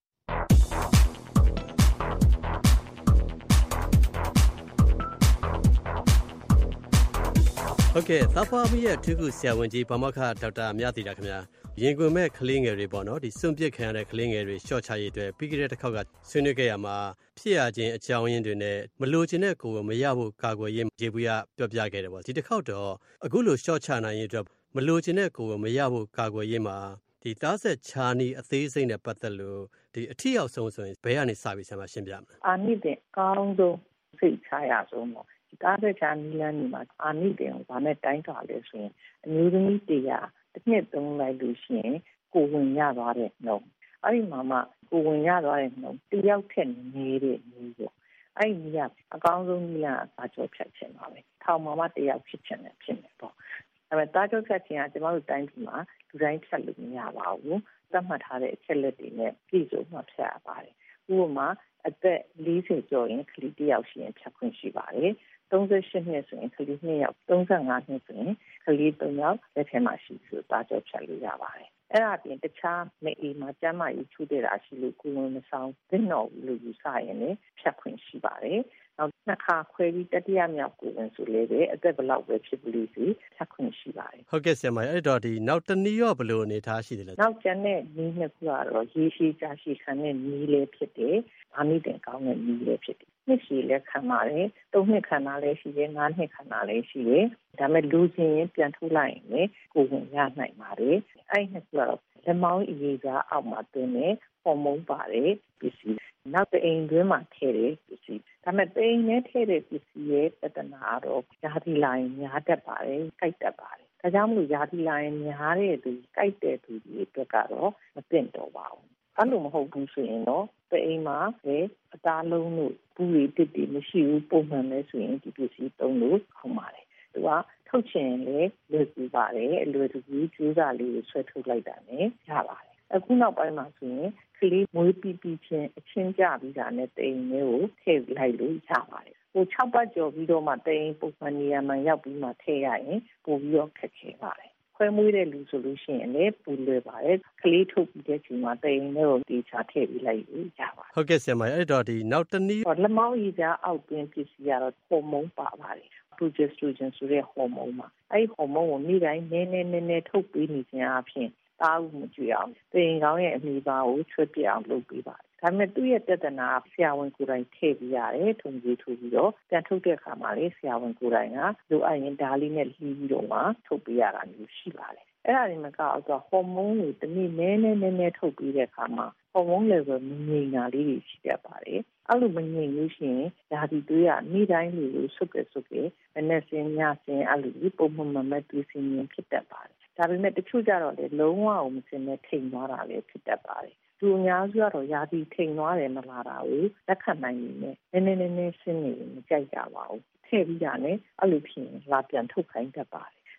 ဟုတ်ကဲ့သားဖွားမိရဲ့အထူးကုဆရာဝန်ကြီးပါမောက္ခဒေါက်တာမြတီတာခင်ဗျာရင်ကွင်မဲ့ကလေးငယ်တွေပေါ့နော်ဒီစွန့်ပစ်ခံရတဲ့ကလေးငယ်တွေရှော့ချရေးအတွက်ပြီးခဲ့တဲ့တစ်ခေါက်ကဆွေးနွေးခဲ့ရမှာဖြစ်ရခြင်းအကြောင်းရင်းတွေနဲ့မလိုချင်တဲ့ကိုယ်မရဖို့ကာကွယ်ရေးရေဘူးရပြောပြခဲ့တယ်ပေါ့ဒီတစ်ခေါက်တော့အခုလိုရှော့ချနိုင်ရေးအတွက်မလိုချင်တဲ့ကိုယ်မရဖို့ကာကွယ်ရေးမှာဒီသားဆက်ချာနီအသေးစိတ်နဲ့ပတ်သက်လို့ဒီအထီးရောက်ဆုံးဆိုရင်ဘယ်ကနေစပြီးဆရာမရှင်းပြမလဲအာနိတဲ့ကောင်းဆုံးစိတ်ချရဆုံးပေါ့သားဆက်ချာနီလန်းဒီမှာအာနိတဲ့ကိုဗာနဲ့တိုင်းတာလဲဆိုရင်အမျိုးသမီးတရားတစ်နှစ်သုံးလိုက်လို့ရှိရင်ကိုဝင်ရသွားတဲ့နှုန်းအဲ့ဒီမှာမှကိုဝင်ရသွားတဲ့နှုန်းတယောက်ထက်နေတဲ့မျိုးပေါ့အဲ့ဒီကအကောင်းဆုံးနည်းကစာချုပ်ဖြတ်ခြင်းပါပဲထောင်မှာတယောက်ဖြစ်ချင်တယ်ဖြစ်နေပေါ့ဒါပေမဲ့စာချုပ်ဖြတ်ခြင်းကကျွန်တော်တို့တိုင်းပြည်မှာလူတိုင်းဖြတ်လို့မရပါဘူးသတ်မှတ်ထားတဲ့အချက်လက်တွေနဲ့ပြည့်စုံမှဖြတ်ရပါတယ်ဥပမာအသက်40ကျော်ရင်ကလေးတယောက်ရှိရင်ဖြတ်ခွင့်ရှိပါတယ်38နှစ်ဆိုရင်ကလေး2ယောက်35နှစ်ဆိုရင်ကလေး3ယောက်လက်ထဲမှာရှိဆိုတာကြောက်ဖြတ်လို့ရပါတယ်အဲ့ဒါပြင်တခြားမအေးမှာကျမ်းမာရေးချူတဲ့တာရှိလို့ကိုယ်ဝန်မဆောင်သင့်တော်ဘူးလို့ယူဆရင်လည်းဖြတ်ခွင့်ရှိပါတယ်နောက်နှစ်ခါခွဲပြီးတတိယမြောက်ကိုယ်ဝန်ဆိုလည်းပဲအသက်ဘယ်လောက်ပဲဖြစ်လို့စီဖြတ်ခွင့်ရှိပါတယ်ဟုတ်ကဲ့ဆရာမအဲ့တော့ဒီနောက်တနည်းရောဘယ်လိုအနေထားရှိတယ်လဲနောက်ကျန်တဲ့နည်းနှစ်ခုကတော့ရေရှည်ကြာရှည်ခံတဲ့နည်းလေးဖြစ်တယ်ဘာမိတင်ကောင်းတဲ့နည်းလေးဖြစ်တယ်နှစ်ရှည်လည်းခံပါတယ်3နှစ်ခံတာလည်းရှိတယ်5နှစ်ခံတာလည်းရှိတယ်ဒါပေမဲ့လူချင်းရင်ပြန်ထုတ်လိုက်ရင်လည်းကိုယ်ဝင်ရနိုင်ပါတယ်အဲ့နှစ်ခုကတော့လက်မောင်းအရေးစားအောက်မှာတွင်းနဲ့ဟော်မုန်းပါတယ်ပစ္စည်းနောက်တအိမ်တွင်းမှာထည့်တယ်ပစ္စည်းဒါပေမဲ့တအိမ်နဲ့ထည့်တဲ့ပစ္စည်းရဲ့ပတနာတော့ယာတိလိုင်းများတတ်ပါတယ်ကြိုက်တတ်ပါတယ်ဒါကြောင့်မလို့ယာတိလိုင်းများတဲ့သူကြိုက်တဲ့သူတွေအတွက်ကတော့မသင့်တော်ပါဘူးအဲ့လိုမဟုတ်ဘူးဆိုရင်တော့တအိမ်မှာပဲအသားလုံးလို့ပူရီတစ်တွေမရှိဘူးပုံမှန်လဲဆိုရင်ဒီပစ္စည်းသုံးလို့ခေါင်းပါတယ်သူကထုတ်ချင်လေလွယ်ကူပါတယ်အလွယ်တကူကျိုးစားလေးကိုဆွဲထုတ်လိုက်တာနဲ့ရပါတယ်အခုနောက်ပိုင်းမှာဆိုရင်ကလေးမွေးပြီးချင်းအချင်းကြပြီးတာနဲ့တိမ်မျိုးကိုထည့်လိုက်လို့ရပါတယ်ဟို6ပတ်ကျော်ပြီးတော့မှတိမ်ပုံမှန်နေရာမှာရောက်ပြီးမှထည့်ရရင်ပိုပြီးတော့ခက်ခဲပါတယ်ခွဲမွေးတဲ့လူဆိုလို့ရှိရင်လည်းပူလွယ်ပါတယ်ကလေးထုတ်ပြီးတဲ့ချိန်မှာတိမ်မျိုးကိုတေချာထည့်ပြီးလိုက်လို့ရပါတယ်ဟုတ်ကဲ့ဆရာမအဲ့တော့ဒီနောက်တနည်းလက်မောင်းရည်ကြားအောက်တွင်းပစ္စည်းကတော့ဟော်မုန်းပါပါတယ်progesterone ဆိုတဲ့ဟော်မုန်းမှာအဲ့ဒီဟော်မုန်းကိုနေ့တိုင်းနည်းနည်းထုတ်ပေးနေခြင်းအပြင်တားဦးမကြွအောင်တင်ကောင်းရဲ့အမိပါကိုချွတ်ပြအောင်လုပ်ပေးပါတယ်ဒါပေမဲ့သူ့ရဲ့ပြဿနာဆရာဝန်ကိုယ်တိုင်ထည့်ပြရတယ်ထုံကြီးထိုးပြီးတော့ပြန်ထုတ်တဲ့အခါမှာလေဆရာဝန်ကိုယ်တိုင်ကလိုအပ်ရင်ဓာလေးနဲ့လှီးပြီးတော့မှထုတ်ပေးရတာမျိုးရှိပါတယ်အဲ့ဒါတွေမကတော့ဟော်မုန်းကိုတနည်းနည်းထုတ်ပြီးတဲ့အခါမှာဟော်မုန်း level မငြိမ်တာလေးတွေရှိတတ်ပါတယ်အဲ့လိုမငြိမ်လို့ရှိရင်ဓာတိသွေးကနေ့တိုင်းလိုလိုဆုပ်ကြမနေ့စဉ်ညစဉ်အဲ့လိုပုံမှန်မသွေးစင်းရင်ဖြစ်တတ်ပါတယ်ဒါပေမဲ့တချို့ကြတော့လေလုံးဝမစင်နဲ့ထိန်သွားတာလည်းဖြစ်တတ်ပါတယ်သူအများစုကတော့ယာတိထိန်သွားတယ်မလားတာကိုလက်ခံနိုင်နေတယ်နည်းနည်းဆင်းနေမကြိုက်ကြပါဘူးထည့်ပြီးတာနဲ့အဲ့လိုဖြစ်ရင်လာပြန်ထုတ်ခိုင်းတတ်ပါတယ်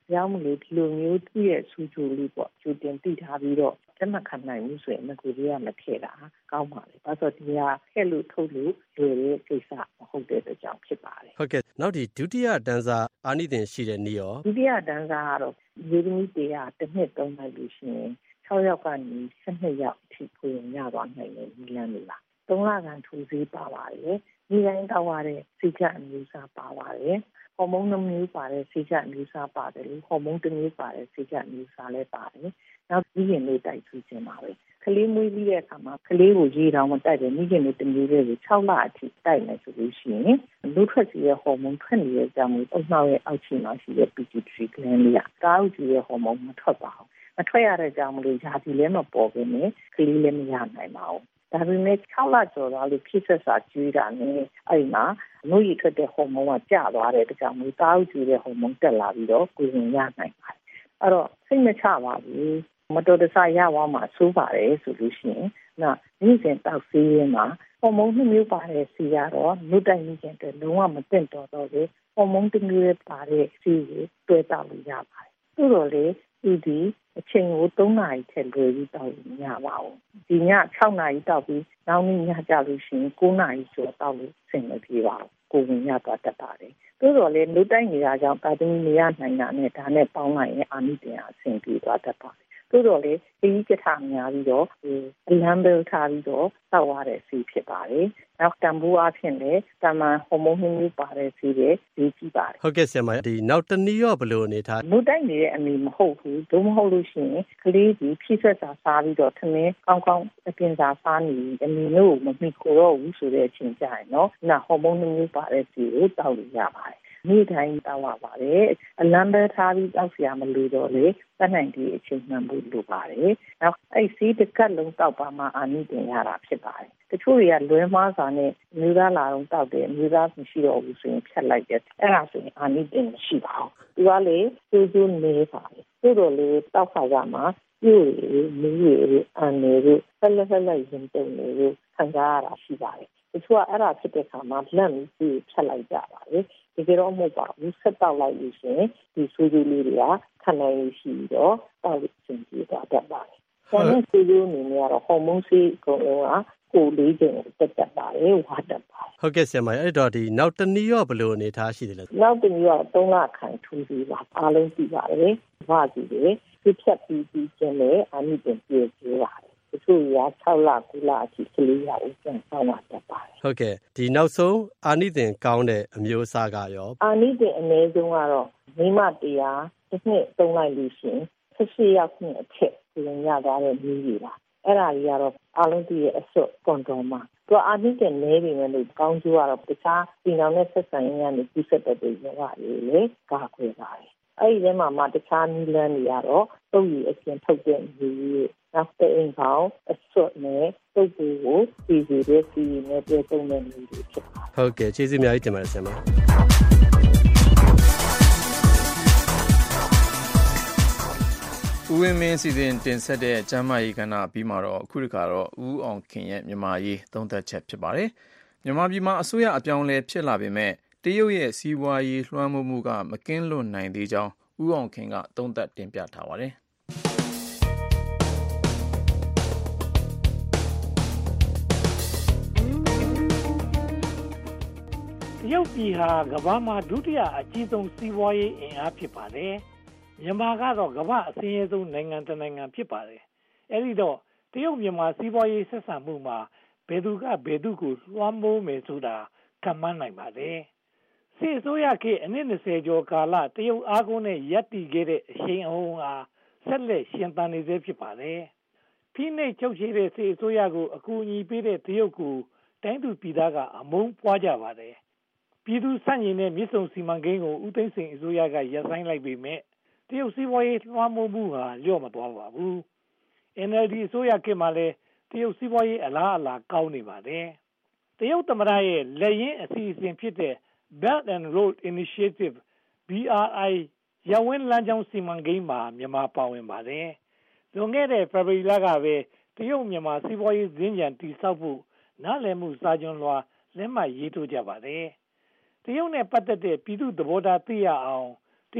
ကြောင့်မလို့ဒီလိုမျိုးသူ့ရဲ့ဆူဂျူလေးပေါ့ကျူတင်တိထားပြီးတော့လက်မခံနိုင်ဘူးဆိုရင်ငကိုကြီးကမထည့်တာကောင်းပါလေ။ဘာလို့ဒီကထည့်လို့ထုတ်လို့လွယ်တဲ့ကိစ္စမဟုတ်တဲ့အတွက်ကြောင့်ဖြစ်ပါတယ်။ဟုတ်ကဲ့နောက်ဒီဒုတိယတန်းစားအာနိသင်ရှိတဲ့နေ့ရောဒုတိယတန်းစားကတော့ဒီသမီးတရားတစ်နှစ်သုံးလိုက်လို့ရှိရင်6ယောက်ကနေ12ယောက်အထိကိုရသွားနိုင်တယ်ဒီလမ်းလေးပါ3လကန်ထူးသေးပါပါတယ်ဒီတိုင်းတောက်ရတဲ့စိတ်ချက်အမျိုးအစားပါပါတယ်ဟော်မုန်းနှမျိုးပါတဲ့စိတ်ချက်အမျိုးအစားပါတယ်ဟော်မုန်းတစ်မျိုးပါတဲ့စိတ်ချက်အမျိုးအစားလည်းပါတယ်နောက်ပြီးရင်လေးတိုက်ထူးခြင်းပါပဲကလေးမွေးပြီးတဲ့အခါမှာကလေးကိုရေတောင်မတိုက်ပဲမိခင်လေးတစ်မျိုးလေးကို6လအထိတိုက်မယ်ဆိုလို့ရှိရင်လူထွက်စီရဲ့ဟော်မုန်းထွက်နေတဲ့ကြောင့်အုံနှောက်ရဲ့အောက်ခြေမှာရှိတဲ့ pituitary gland လေးကကားဥကြီးရဲ့ဟော်မုန်းမထွက်ပါဘူးမထွက်ရတဲ့ကြောင့်မလို့ယာစီလည်းမပေါ်ဘဲနဲ့ကလေးလည်းမရနိုင်ပါဘူးဒါပေမဲ့6လကျော်သွားလို့ဖြစ်ဆက်စာကျွေးတာနဲ့အဲ့မှာအမှုရထွက်တဲ့ဟော်မုန်းကကျသွားတဲ့ကြောင့်မျိုးသားဥကျွေးတဲ့ဟော်မုန်းတက်လာပြီးတော့ကိုယ်ရင်ရနိုင်ပါတယ်အဲ့တော့စိတ်မချပါဘူးမတော်တဆရသွားမှဆိုးပါတယ်ဆိုလို့ရှိရင်နော်နေ့စဉ်တောက်ဆေးရင်းမှာဟော်မုန်း2မျိုးပါတဲ့စီကတော့နှုတ်တိုက်မိခြင်းတွေလုံးဝမသင့်တော်တော့လေဟော်မုန်း2မျိုးပါတဲ့စီကိုတွဲတောက်လို့ရပါတယ်သို့တော်လေဒီအချိန်ကို3နာရီထက်လွယ်ပြီးတောက်လို့မရပါဘူးဒီည6နာရီတောက်ပြီးနောက်နေ့ညကြလို့ရှိရင်9နာရီကျော်တောက်လို့ဆင်မပြေပါဘူးကိုယ်ဝင်ရသွားတတ်ပါတယ်သို့တော်လေနှုတ်တိုက်နေတာကြောင့်တာသမီမရနိုင်တာနဲ့ဒါနဲ့ပေါင်းလိုက်ရင်အာနိသင်အဆင်ပြေသွားတတ်ပါတယ်သို့တော်လေဒီကထာများပြီးတော့အလံဘယ်ထားပြီးတော့တောက်ရတဲ့စီဖြစ်ပါတယ်နောက်တံပိုးအဖြစ်လည်းတမန်ဟော်မုန်းမျိုးပါတဲ့စီတွေဒီကြည့်ပါတယ်ဟုတ်ကဲ့ဆရာမဒီနောက်တနည်းရောဘယ်လိုအနေထားနှုတ်တိုက်နေတဲ့အမိမဟုတ်ဘူးဒုမဟုတ်လို့ရှိရင်ကလေးကြီးဖြည့်ဆက်စာစားပြီးတော့ထမင်းကောင်းကောင်းအပြင်စာစားနေအမိတို့မမိကိုတော့ဘူးဆိုတဲ့အချိန်ကြရင်နော်နာဟော်မုန်းမျိုးပါတဲ့စီကိုတောက်လို့ရပါတယ်နေ့တိုင်းတောက်ရပါတယ်အလံပဲထားပြီးတောက်เสียမလို့တော့လေတတ်နိုင်တဲ့အချိန်မှန်ဖို့လိုပါတယ်နောက်အဲ့စီးတစ်ကတ်လုံးတောက်ပါမှအာနိသင်ရတာဖြစ်ပါတယ်တချို့တွေကလွဲမှားစာနဲ့မျိုးသားလာတော့တောက်တယ်မျိုးသားမရှိတော့ဘူးဆိုရင်ဖြတ်လိုက်တယ်အဲ့ဒါဆိုရင်အာနိသင်မရှိပါဘူးသူကလေကျိုးကျိုးနေပါတယ်သို့တော်လေတောက်ခါကြမှာပြည့်ရည်မီးရည်အန်နေရည်ဖက်လက်ရင်တုံနေရည်ခံစားရတာရှိပါတယ်တချို့ကအဲ့ဒါဖြစ်တဲ့အခါမှာလက်မီးကြီးဖြတ်လိုက်ကြပါတယ်ဒီကတော့မဟုတ်ပါဘူးဆက်တောက်လိုက်လို့ရှိရင်ဒီဆူဂျူလေးတွေကခံနိုင်ရရှိတော့တောက်လို့ရှင်ကြည့်တော့တတ်ပါတယ်။ဒါနဲ့ဆူဂျူအနေနဲ့ကတော့ဟော်မုန်းဆေးကုန်လုံးကကိုလေးချိန်တက်ပါတယ်ဝါတက်ပါတယ်။ဟုတ်ကဲ့ဆရာမအဲ့တော့ဒီနောက်တနည်းရောဘယ်လိုအနေထားရှိတယ်လဲ။နောက်တနည်းက3လခန့်ထူးပြီးပါအားလုံးသိပါတယ်။ဘာကြည့်လဲပြဖြတ်ပြီးခြင်းနဲ့အာနိသင်ပြည့်ပြပါတယ်။တချို့ရ6လ9လအထိကလေးရဦးပြန်ဆောင်လာတတ်ပါတယ်ဟုတ်ကဲ့ဒီနောက်ဆုံးအာနိသင်ကောင်းတဲ့အမျိုးအစားကရောအာနိသင်အနည်းဆုံးကတော့မိမတရားတစ်နှစ်သုံးလိုက်လို့ရှိရင်18ယောက်နဲ့အထက်ပြန်ရသွားတဲ့မျိုးကြီးပါအဲ့ဒါကြီးကတော့အားလုံးသိရဲ့အစွတ်ကွန်ဒိုမှာသူအာနိသင်နည်းနေတယ်လို့ကောင်းကျိုးကတော့တခြားဒီနောက်နဲ့ဆက်ဆံရင်းကနေပြုဆက်တဲ့ရောဂါတွေလေကာကွယ်ပါတယ်အဲ့ဒီထဲမှာတခြားနည်းလမ်းတွေကတော့တုပ်ရည်အပြင်ထုတ်တဲ့မျိုးနောက်တဲ့အင်ကောင်အစွတ်နဲ့တုပ်ပူကိုပြည်စီတဲ့စီနဲ့ပြည့်စုံတဲ့မျိုးတွေဖြစ်ပါတယ်ဟုတ်ကဲ့ကျေးဇူးအများကြီးတင်ပါတယ်ဆရာမဦးဝင်းမင်းစီစဉ်တင်ဆက်တဲ့ကျမ်းမာရေးကဏ္ဍပြီးမှာတော့အခုတခါတော့ဦးအောင်ခင်ရဲ့မြန်မာရေးသုံးသပ်ချက်ဖြစ်ပါတယ်မြန်မာပြည်မှာအစိုးရအပြောင်းလဲဖြစ်လာပေမဲ့တရုတ်ရဲ့စီးပွားရေးလွှမ်းမိုးမှုကမကင်းလွတ်နိုင်သေးကြောင်းဦးအောင်ခင်ကသုံးသပ်တင်ပြထားပါတယ်တရုတ်ပြည်ဟာကမ္ဘာမှာဒုတိယအကြီးဆုံးစီးပွားရေးအင်အားဖြစ်ပါတယ်။မြန်မာကတော့ကမ္ဘာအစင်းရဲဆုံးနိုင်ငံတစ်နိုင်ငံဖြစ်ပါတယ်။အဲဒီတော့တရုတ်မြန်မာစီးပွားရေးဆက်ဆံမှုမှာဘယ်သူကဘယ်သူကိုလွှမ်းမိုးမယ်ဆိုတာခန့်မှန်းနိုင်ပါတယ်။စစ်အစိုးရခေတ်အနှစ်20ကျော်ကာလတရုတ်အားကိုးနဲ့ရပ်တည်ခဲ့တဲ့အရှိန်အဟုန်ဟာဆက်လက်ရှင်သန်နေသေးဖြစ်ပါတယ်။ဖိနှိပ်ချုပ်ချယ်တဲ့စစ်အစိုးရကိုအကူအညီပေးတဲ့တရုတ်ကိုတိုင်းသူပြည်သားကအမုန်းပွားကြပါတယ်။ပြည်သူစန့်ကျင်တဲ့မြစ်ဆုံစီမံကိန်းကိုဦးသိန်းစိန်အစိုးရကရပ်ဆိုင်းလိုက်ပေမဲ့တရုတ်စီးပွားရေးလွှမ်းမိုးမှုဟာလျော့မသွားပါဘူး။ NLD အစိုးရခေတ်မှာလည်းတရုတ်စီးပွားရေးအလားအလာကောင်းနေပါတယ်။တရုတ်သမ္မတရဲ့လက်ရင်းအစီအစဉ်ဖြစ်တဲ့ Belt and Road Initiative BRI ရပ်ဝန်းလမ်းကြောင်းစီမံကိန်းမှာမြန်မာပါဝင်ပါတယ်။လွန်ခဲ့တဲ့ဖေဖော်ဝါရီလကပဲတရုတ်မြန်မာစီးပွားရေးစင်ကြံတည်ဆောက်ဖို့နားလည်မှုစာချုပ်လွှာလက်မှတ်ရေးထိုးကြပါတယ်။တရုတ်နဲ့ပတ်သက်တဲ့ပြည်သူသဘောထားသိရအောင်တရုတ်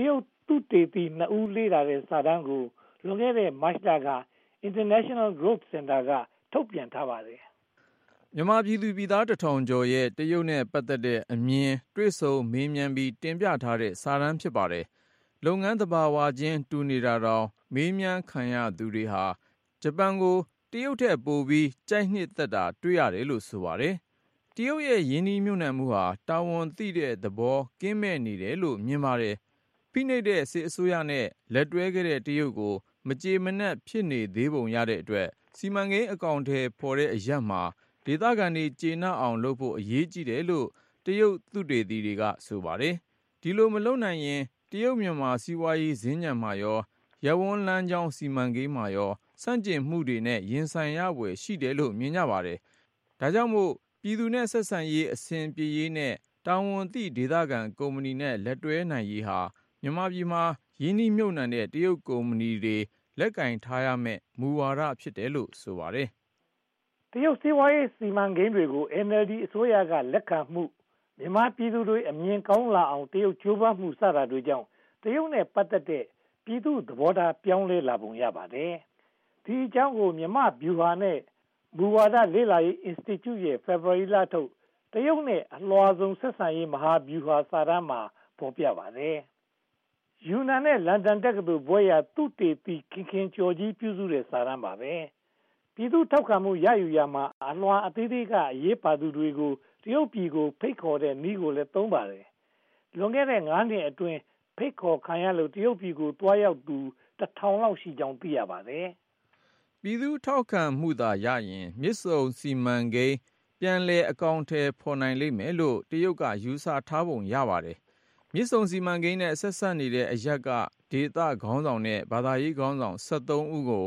သူတေသီ2ဦးလေ့လာတဲ့စာတမ်းကိုလွန်ခဲ့တဲ့မတ်လက International Growth Center ကထုတ်ပြန်ထားပါတယ်မြန်မာပြည်သူပြည်သား1000ကျော်ရဲ့တရုတ်နဲ့ပတ်သက်တဲ့အမြင်တွေ့ဆုံမေးမြန်းပြီးတင်ပြထားတဲ့စာတမ်းဖြစ်ပါတယ်။လုပ်ငန်းသဘာဝချင်းတူနေတာတောင်မေးမြန်းခံရသူတွေဟာဂျပန်ကိုတရုတ်ထက်ပိုပြီးကြိုက်နှစ်သက်တာတွေ့ရတယ်လို့ဆိုပါတယ်။တရုတ်ရဲ့ယင်းနှီးမြှုပ်နှံမှုဟာတာဝန်သိတဲ့သဘောကင်းမဲ့နေတယ်လို့မြင်ပါတယ်။ဖိနှိပ်တဲ့စစ်အစိုးရနဲ့လက်တွဲခဲ့တဲ့တရုတ်ကိုမကြေမနက်ဖြစ်နေသေးပုံရတဲ့အတွက်စီမံကိန်းအကောင့်ထဲပေါ်တဲ့အရက်မှာဒေသခံတွေကျေနပ်အောင်လုပ်ဖို့အရေးကြီးတယ်လို့တရုတ်သုတေသီတွေကဆိုပါတယ်။ဒီလိုမလုပ်နိုင်ရင်တရုတ်မြန်မာစီးပွားရေးဈေးညံမှာရောရပ်ဝန်းလမ်းကြောင်းစီမံကိန်းမှာရောစန့်ကျင်မှုတွေနဲ့ရင်ဆိုင်ရဖွယ်ရှိတယ်လို့မြင်ကြပါတယ်။ဒါကြောင့်မို့ပြည်သူနဲ့ဆက်ဆံရေးအဆင်ပြေရေးနဲ့တာဝန်သိဒေသခံကုမ္ပဏီနဲ့လက်တွဲနိုင်ရေးဟာမြန်မာပြည်မှာရင်းနှီးမြှုပ်နှံတဲ့တရုတ်ကုမ္ပဏီတွေလက်ကင်ထားရမယ့်မူဝါဒဖြစ်တယ်လို့ဆိုပါတယ်။တရုတ်စီးပွားရေးစီမံကိန်းတွေကို NLD အစိုးရကလက်ခံမှုမြန်မာပြည်သူတွေအမြင်ကောင်းလာအောင်တရုတ်ကြိုးပမ်းမှုစတာတွေကြောင့်တရုတ်နဲ့ပတ်သက်တဲ့ပြည်သူသဘောထားပြောင်းလဲလာပုံရပါတယ်။ဒီအကြောင်းကိုမြန်မာဗျူဟာနဲ့မူဝါဒလေ့လာရေး Institute ရဲ့ February လထုတ်တရုတ်နဲ့အလွှာဆုံးဆက်ဆံရေးမဟာဗျူဟာစာတမ်းမှာဖော်ပြပါတယ်။ယူနန်နဲ့လန်ဒန်တက္ကသိုလ်ဘွဲ့ရသုတေသီခင်ကျော်ကြီးပြုစုတဲ့စာတမ်းပါပဲ။ပြည်သူထောက်ခံမှုရယူရမှာအလွှာအသေးသေးကအရေးပါသူတွေကိုတရုတ်ပြည်ကိုဖိတ်ခေါ်တဲ့နည်းကိုလည်းသုံးပါတယ်။လွန်ခဲ့တဲ့9နှစ်အတွင်းဖိတ်ခေါ်ခံရလို့တရုတ်ပြည်ကိုတွားရောက်သူ1000လောက်ရှိကြောင်းသိရပါတယ်။ပြည်သူထောက်ခံမှုသာရရင်မြစ်ဆုံစီမံကိန်းပြန်လည်အကောင့်ထဲဖော်နိုင်လိမ့်မယ်လို့တရုတ်ကယူဆထားပုံရပါတယ်။မြစ်ဆုံစီမံကိန်းနဲ့ဆက်ဆက်နေတဲ့အရက်ကဒေသခေါင်းဆောင်နဲ့ဘာသာရေးခေါင်းဆောင်73ဦးကို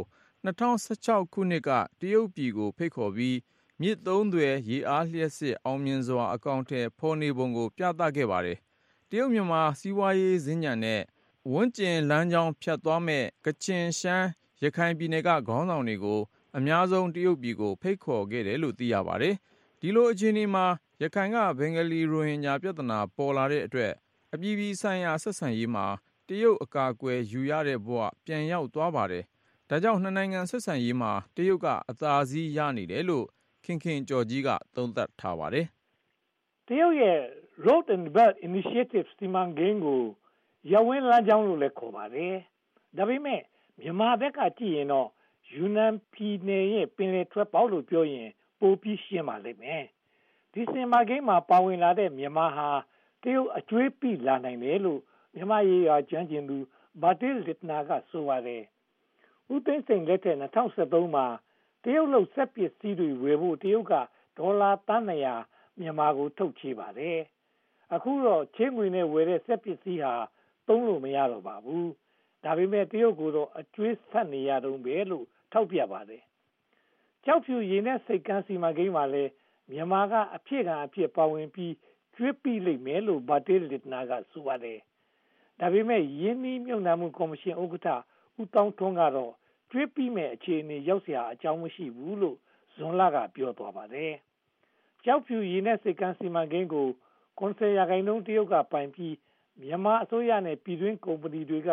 2016ခုနှစ်ကတရုတ်ပြည်ကိုဖိတ်ခေါ်ပြီးမြစ်သုံးသွယ်ရေအားလျှပ်စစ်အောင်မြင်စွာအကောင့်ထဲဖော်နေပုံကိုပြသခဲ့ပါတယ်။တရုတ်မြန်မာစီးပွားရေးဈေးညံနဲ့ဝန်းကျင်လမ်းကြောင်းဖြတ်သွားမဲ့ကချင်ရှမ်းရခိုင်ပြည်နယ်ကခေါင်းဆောင်တွေကိုအများဆုံးတရုတ်ပြည်ကိုဖိတ်ခေါ်ခဲ့တယ်လို့သိရပါတယ်။ဒီလိုအခြေအနေမှာရခိုင်ကဘင်္ဂလီရိုဟင်ဂျာပြဿနာပေါ်လာတဲ့အတွက်အပြည်ပြည်ဆိုင်ရာဆက်ဆံရေးမှာတရုတ်အကာအကွယ်ယူရတဲ့ဘဝပြန်ရောက်သွားပါတယ်။ဒါကြောင့်နှစ်နိုင်ငံဆက်ဆံရေးမှာတရုတ်ကအသာစီးရနေတယ်လို့ခင်ကျော်ကြီးကသုံးသပ်ထားပါတယ်။တရုတ်ရဲ့ Road and Belt Initiative စီမံကိန်းကိုရပ်ဝန်းလမ်းကြောင်းလို့လည်းခေါ်ပါတယ်။ဒါပေမဲ့မြန်မာဘက်ကကြည့်ရင်တော့ယူနန်ပြည်နယ်ရဲ့ပင်လယ်ထွက်ပေါက်လို့ပြောရင်ပိုပြီးရှင်းပါလိမ့်မယ်။ဒီစီမံကိန်းမှာပါဝင်လာတဲ့မြန်မာဟာတရုတ်အကျွေးပိလာနိုင်တယ်လို့မြန်မာရေးရာကျွမ်းကျင်သူဘာတီလစ်နာကဆိုပါတယ်။ဦးသိန်းစိန်လက်ထက်2013မှာတရုတ်လုပ်စက်ပစ္စည်းတွေဝယ်ဖို့တရုတ်ကဒေါ်လာသန်း200မြန်မာကိုထုတ်ချေပါတယ်။အခုတော့ချင်းငွေနဲ့ဝယ်တဲ့စက်ပစ္စည်းဟာသုံးလို့မရတော့ပါဘူး။ဒါပေမဲ့တရုတ်ကတော့အကျွေးဆက်နေရတုံးပဲလို့ထောက်ပြပါတယ်။ကျောက်ဖြူရေနက်စိတ်ကမ်းစီမံကိန်းမှာလည်းမြန်မာကအဖြစ်ကအဖြစ်ပါဝင်ပြီးကျွေးပိလိမ့်မယ်လို့ဘာတီလစ်နာကဆိုပါတယ်။ဒါပေမဲ့ယင်းနှီးမြှုပ်နှံမှုကော်မရှင်ဥက္ကဋ္ဌဦးတောင်းထွန်းကတော့ကျွေးပြီးမဲ့အခြေအနေရောက်เสียအကြောင်းမရှိဘူးလို့ဇွန်လကပြောသွားပါတယ်။ကျောက်ဖြူရေနက်စိတ်ကမ်းစီမံကိန်းကို90%တရုတ်ကပိုင်ပြီးမြန်မာအစိုးရနဲ့ပြည်တွင်းကုမ္ပဏီတွေက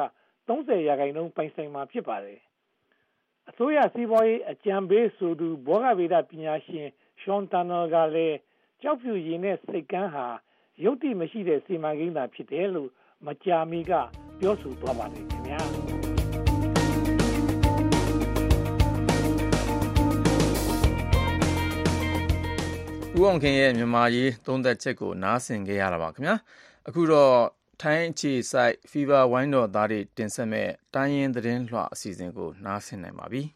30%ပိုင်ဆိုင်မှာဖြစ်ပါတယ်။အစိုးရစီးပွားရေးအကြံပေးဆိုသူဘောဂဗေဒပညာရှင်ရှွန်တန်နယ်ကလည်းကျောက်ဖြူရေနက်စိတ်ကမ်းဟာယုတ်တိမရှိတဲ့စီမံကိန်းသာဖြစ်တယ်လို့မကြာမီကပြောဆိုသွားပါတယ်ခင်ဗျာ။ဦးအောင်ခင်ရဲ့မြန်မာရေးသုံးသက်ချက်ကိုနားဆင်ကြရတာပါခင်ဗျာအခုတော့ထိုင်းအခြေစိုက် Fever ဝိုင်းတော်သားတွေတင်ဆက်မဲ့တိုင်းရင်းသတင်းလွှအစီအစဉ်ကိုနားဆင်နိုင်ပါပြီ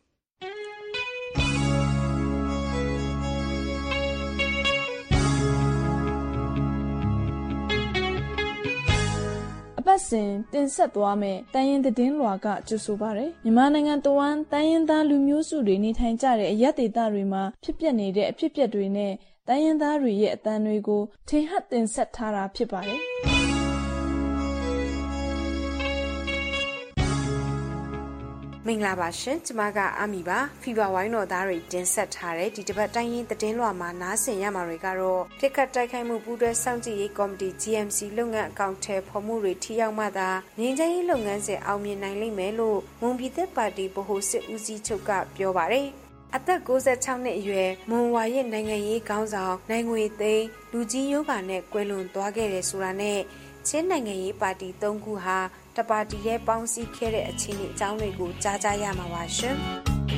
အပတ်စဉ်တင်ဆက်သွားမဲ့တိုင်းရင်းသတင်းလွှာကကြိုဆိုပါရယ်မြန်မာနိုင်ငံတဝန်းတိုင်းရင်းသားလူမျိုးစုတွေနေထိုင်ကြတဲ့အရပ်ဒေသတွေမှာဖြစ်ပျက်နေတဲ့အဖြစ်အပျက်တွေနဲ့တိုင်းရင်းသားတွေရဲ့အသံတွေကိုထင်ဟပ်တင်ဆက်ထားတာဖြစ်ပါတယ်။မင်္ဂလာပါရှင်ကျမကအမီပါဖီဗာဝိုင်းတော်သားတွေတင်ဆက်ထားတဲ့ဒီတစ်ပတ်တိုင်းရင်းသတင်းလွှာမှာနားဆင်ရမှာတွေကတော့ပြစ်ခတ်တိုက်ခိုက်မှုပူးတွဲစောင့်ကြည့်ရေးကော်မတီ GMC လုပ်ငန်းအကောင့်ထဲဖော်မှုတွေထိရောက်မှသာငြိမ်းချမ်းရေးလုပ်ငန်းစဉ်အောင်မြင်နိုင်လိမ့်မယ်လို့မွန်ပြည်သက်ပါတီဗဟိုစစ်ဦးစီးချုပ်ကပြောပါတယ်အသက်66နှစ်အရွယ်မွန်ဝါရစ်နိုင်ငံရေးခေါင်းဆောင်နိုင်ငွေသိန်းလူကြီးယောဂါနဲ့ကွယ်လွန်သွားခဲ့တယ်ဆိုတာနဲ့ချင်းနိုင်ငံရေးပါတီ၃ခုဟာတပါတီရဲ့ပေါင်းစည်းခဲ့တဲ့အခြေအနေအကြောင်းတွေကိုကြားကြရမှာပါရှင်။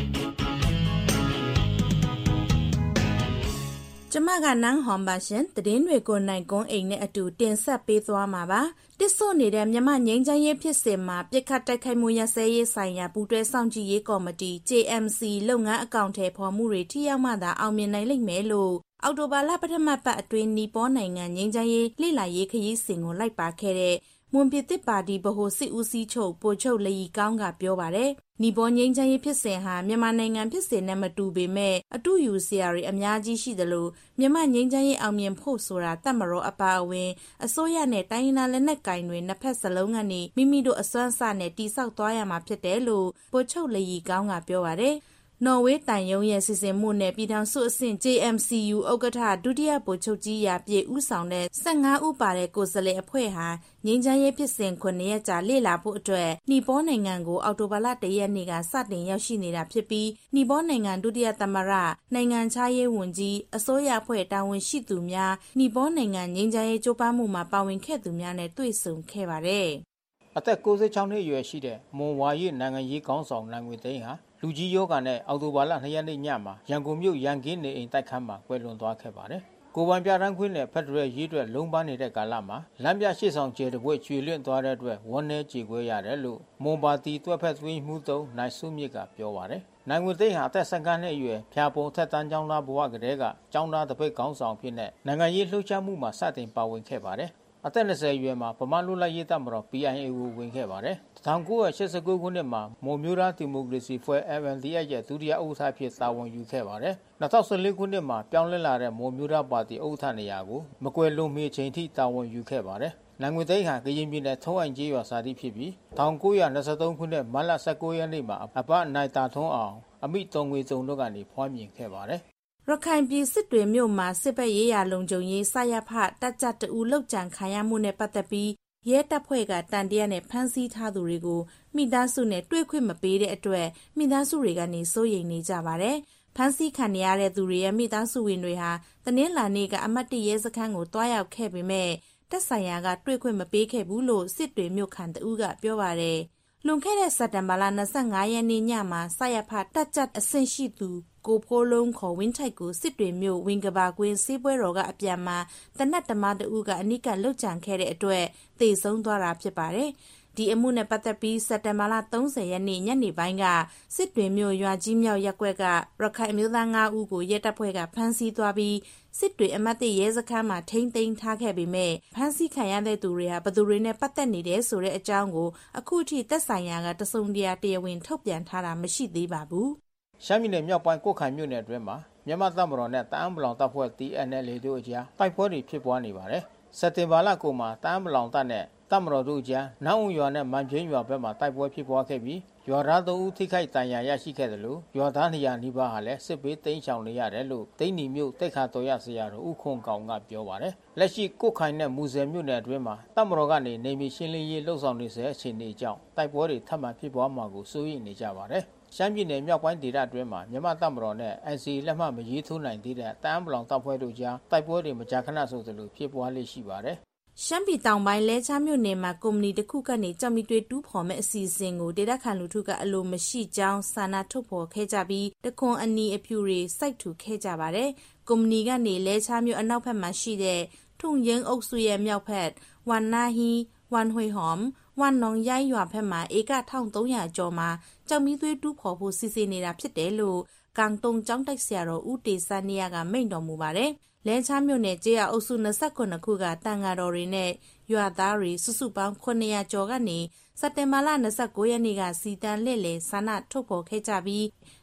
ကျမကနန်းဟွန်ပါရှင်သတင်းတွေကိုနိုင်ကွန်းအိမ်နဲ့အတူတင်ဆက်ပေးသွားမှာပါ။တစ်ဆို့နေတဲ့မြန်မာငြိမ်းချမ်းရေးဖြစ်စဉ်မှာပြစ်ခတ်တိုက်ခိုက်မှုရစဲရေးဆိုင်ရာပူးတွဲစောင့်ကြည့်ရေးကော်မတီ JMC လုပ်ငန်းအကောင့်ထဲဖော်မှုတွေထိရောက်မှသာအောင်မြင်နိုင်လိမ့်မယ်လို့အောက်တိုဘာလပထမပတ်အတွင်းနီပေါနိုင်ငံငြိမ်းချမ်းရေးလေ့လာရေးခရီးစဉ်ကိုလိုက်ပါခဲ့တဲ့မွန်ပြည်သစ်ပါတီဗဟိုစစ်ဦးစီးချုပ်ပိုချုပ်လီကောင်းကပြောပါတယ်။နီပေါငြိမ်းချမ်းရေးဖြစ်စဉ်ဟာမြန်မာနိုင်ငံဖြစ်စဉ်နဲ့မတူပေမဲ့အတူယူစရာတွေအများကြီးရှိသလိုမြန်မာငြိမ်းချမ်းရေးအောင်မြင်ဖို့ဆိုတာတတ်မတော်အပါအဝင်အစိုးရနဲ့တိုင်းရင်းသားလက်နက်ကင်တွေနှစ်ဖက်စလုံးကနေမိမိတို့အစွမ်းစနဲ့တိဆောက်သွားရမှာဖြစ်တယ်လို့ပိုချုပ်လီကောင်းကပြောပါတယ်။နော်ဝေးတိုင်ယုံရဲ့စီစဉ်မှုနဲ့ပြည်ထောင်စုအဆင့် JMCU ဥက္ကဋ္ဌဒုတိယဗိုလ်ချုပ်ကြီးရာပြည်ဦးဆောင်တဲ့15ဦးပါတဲ့ကိုယ်စားလှယ်အဖွဲ့ဟာငြိမ်းချမ်းရေးဖြစ်စဉ်9ရက်ကြာလေ့လာဖို့အတွက်နီပေါနိုင်ငံကိုအောက်တိုဘာလ1ရက်နေ့ကစတင်ရောက်ရှိနေတာဖြစ်ပြီးနီပေါနိုင်ငံဒုတိယသမ္မတနိုင်ငံခြားရေးဝန်ကြီးအစိုးရအဖွဲ့တာဝန်ရှိသူများနီပေါနိုင်ငံငြိမ်းချမ်းရေးကြိုးပမ်းမှုမှာပါဝင်ခဲ့သူများနဲ့တွေ့ဆုံခဲ့ပါတယ်။အသက်66နှစ်အရွယ်ရှိတဲ့မွန်ဝါရစ်နိုင်ငံရေးခေါင်းဆောင်နိုင်ငွေသိန်းဟာလူကြီးယောဂါနဲ့အောက်တိုဘာလ2ရက်နေ့ညမှာရန်ကုန်မြို့ရန်ကင်းနေအိမ်တိုက်ခန်းမှာကွယ်လွန်သွားခဲ့ပါတယ်။ကိုယ်ပိုင်ပြဋ္ဌာန်းခွင့်နဲ့ဖက်ဒရယ်ရေးအတွက်လုံးပန်းနေတဲ့ကာလမှာလမ်းပြရှေ့ဆောင်ကျယ်တပွဲကျွေလွင့်သွားတဲ့အတွက်ဝန်း내ကြေကွဲရတယ်လို့မွန်ပါတီတွဲဖက်သွင်းမှုသုံးနိုင်စုမြင့်ကပြောပါတယ်။နိုင်ငွေသိန်းဟာအသက်15နှစ်အရွယ်ဖျာပုံထက်တန်းကျောင်းသားဘဝကတည်းကကျောင်းသားတပိတ်ခေါင်းဆောင်ဖြစ်တဲ့နိုင်ငံရေးလှုပ်ရှားမှုမှာစတင်ပါဝင်ခဲ့ပါတယ်။အသက်20အရွယ်မှာဗမာလူလိုက်ရေးတပ်မတော် PIA ကိုဝင်ခဲ့ပါတယ်။1989ခုနှစ်မှာမွန်မျိုးသားဒီမိုကရေစီဖွဲ့ MNDF ရဲ့ဒုတိယဥက္ကဋ္ဌဖြစ်တာဝန်ယူခဲ့ပါတယ်။2014ခုနှစ်မှာပြောင်းလဲလာတဲ့မွန်မျိုးသားပါတီဥက္ကဋ္ဌနေရာကိုမကွယ်လွန်မီချိန်ထိတာဝန်ယူခဲ့ပါတယ်။နိုင်ငွေသိန်းဟာကရင်ပြည်နယ်ထုံးအိုင်ကြီးရွာစာတိဖြစ်ပြီး1923ခုနှစ်မတ်လ19ရက်နေ့မှာအဘနိုင်တာထွန်းအောင်အမိတုံငွေတုံတို့ကနေဖွားမြင်ခဲ့ပါတယ်။ရခိုင်ပြည်စစ်တွေမြို့မှာစစ်ဘက်ရေးရာလုံခြုံရေးစရဖတပ်ကြတအူလောက်ကြံခံရမှုနဲ့ပတ်သက်ပြီးရဲတပ်ဖွဲ့ကတန်တရားနဲ့ဖမ်းဆီးထားသူတွေကိုမိသားစုနဲ့တွေ့ခွင့်မပေးတဲ့အတွက်မိသားစုတွေကနေစိုးရိမ်နေကြပါတယ်။ဖမ်းဆီးခံရတဲ့သူတွေရဲ့မိသားစုဝင်တွေဟာတနင်္လာနေ့ကအမတ်တရဲစခန်းကိုတွားရောက်ခဲ့ပေမဲ့တပ်ဆိုင်ရာကတွေ့ခွင့်မပေးခဲ့ဘူးလို့စစ်တွေမြို့ခံတအူးကပြောပါတယ်။လွန်ခဲ့တဲ့စက်တင်ဘာလ25ရက်နေ့ညမှာစရဖတပ်ကြအဆင့်ရှိသူကိုဖိုးလုံးခေါ်ဝင်းထိုက်ကိုစစ်တွေမြို့ဝင်ကဘာကွင်းစေးပွဲတော်ကအပြန်မှာတနတ်တမတအူးကအနိကလှုပ်ကြံခဲ့တဲ့အတွက်သေဆုံးသွားတာဖြစ်ပါတယ်။ဒီအမှုနဲ့ပတ်သက်ပြီးစက်တင်ဘာလ30ရက်နေ့ညနေပိုင်းကစစ်တွေမြို့ရွာကြီးမြောက်ရပ်ကွက်ကရခိုင်မျိုးသား9ဦးကိုရဲတပ်ဖွဲ့ကဖမ်းဆီးသွားပြီးစစ်တွေအမတ်တရဲစခန်းမှာထိန်းသိမ်းထားခဲ့ပေမဲ့ဖမ်းဆီးခံရတဲ့သူတွေဟာဘယ်သူတွေနဲ့ပတ်သက်နေတယ်ဆိုတဲ့အကြောင်းကိုအခုထိသက်ဆိုင်ရာကတစုံတရာတရားဝင်ထုတ်ပြန်ထားတာမရှိသေးပါဘူး။ရှမ်းပြည်နယ်မြောက်ပိုင်းကိုခိုင်မြို့နယ်အတွင်းမှာမြန်မာတပ်မတော်နဲ့တအန်းပလောင်တပ်ဖွဲ့ TNLA တို့အကြားတိုက်ပွဲတွေဖြစ်ပွားနေပါတယ်။စက်တင်ဘာလကုန်မှာတအန်းပလောင်တပ်နဲ့တပ်မတော်တို့အကြားနောင်ရွာနဲ့မန်ပြင်းရွာဘက်မှာတိုက်ပွဲဖြစ်ပွားခဲ့ပြီးရွာသား3ဦးထိခိုက်ဒဏ်ရာရရှိခဲ့တယ်လို့ရွာသား200နီးပါးဟာလည်းစစ်ဘေးတိမ်းရှောင်နေရတယ်လို့တိန်းနီမြို့တိတ်ခါတော်ရဆရာတော်ဦးခွန်ကောင်ကပြောပါတယ်။လက်ရှိကိုခိုင်နဲ့မူဆယ်မြို့နယ်အတွင်းမှာတပ်မတော်ကနေနေမီရှင်းလင်းရေးလှုပ်ဆောင်နေစေအခြေအနေကြောင့်တိုက်ပွဲတွေထပ်မံဖြစ်ပွားမှာကိုစိုးရိမ်နေကြပါတယ်။ရှမ်းပြည်နယ်မြောက်ပိုင်းဒေသအတွင်းမှာမြန်မာတပ်မတော်နဲ့ NCA လက်မှတ်မရေးထိုးနိုင်သေးတဲ့တအန်းပလောင်တပ်ဖွဲ့တို့ကြားတိုက်ပွဲတွေမကြာခဏဆိုသလိုဖြစ်ပွားလေ့ရှိပါတယ်။ရှမ်းပြည်တောင်ပိုင်းလဲချမြို့နယ်မှာကုမ္ပဏီတစ်ခုကနေကြော်မီတွေတူးဖော်မဲ့အစီအစဉ်ကိုဒေသခံလူထုကအလိုမရှိကြောင်းစာနာထုတ်ဖော်ခဲ့ကြပြီးတခွန်အနီအဖြူတွေစိုက်ထူခဲ့ကြပါတယ်။ကုမ္ပဏီကနေလဲချမြို့အနောက်ဘက်မှာရှိတဲ့ထုံရင်းအုပ်စုရဲ့မြောက်ဘက်ဝန်နာဟီဝန်ဟွေဟွမ်ဝန်နောင်ရိုင်းရွာဘက်မှာဧက1300ကျော်မှာကြော်မီသွေးတူးဖော်ဖို့စီစဉ်နေတာဖြစ်တယ်လို့ကန်တုံကျောင်းတိုက်ဆရာတော်ဦးတေဆန်းနေရကမိန့်တော်မူပါတယ်။လဲချမြို့နယ်ကျေးရွာအုပ်စု29ခုကတန်ဃာတော်တွေနဲ့ရွာသားတွေစုစုပေါင်း900ကျော်ကနေစက်တင်ဘာလ29ရက်နေ့ကစီတန်းလှည့်လည်ဆန္ဒထုတ်ဖော်ခဲ့ကြပြီး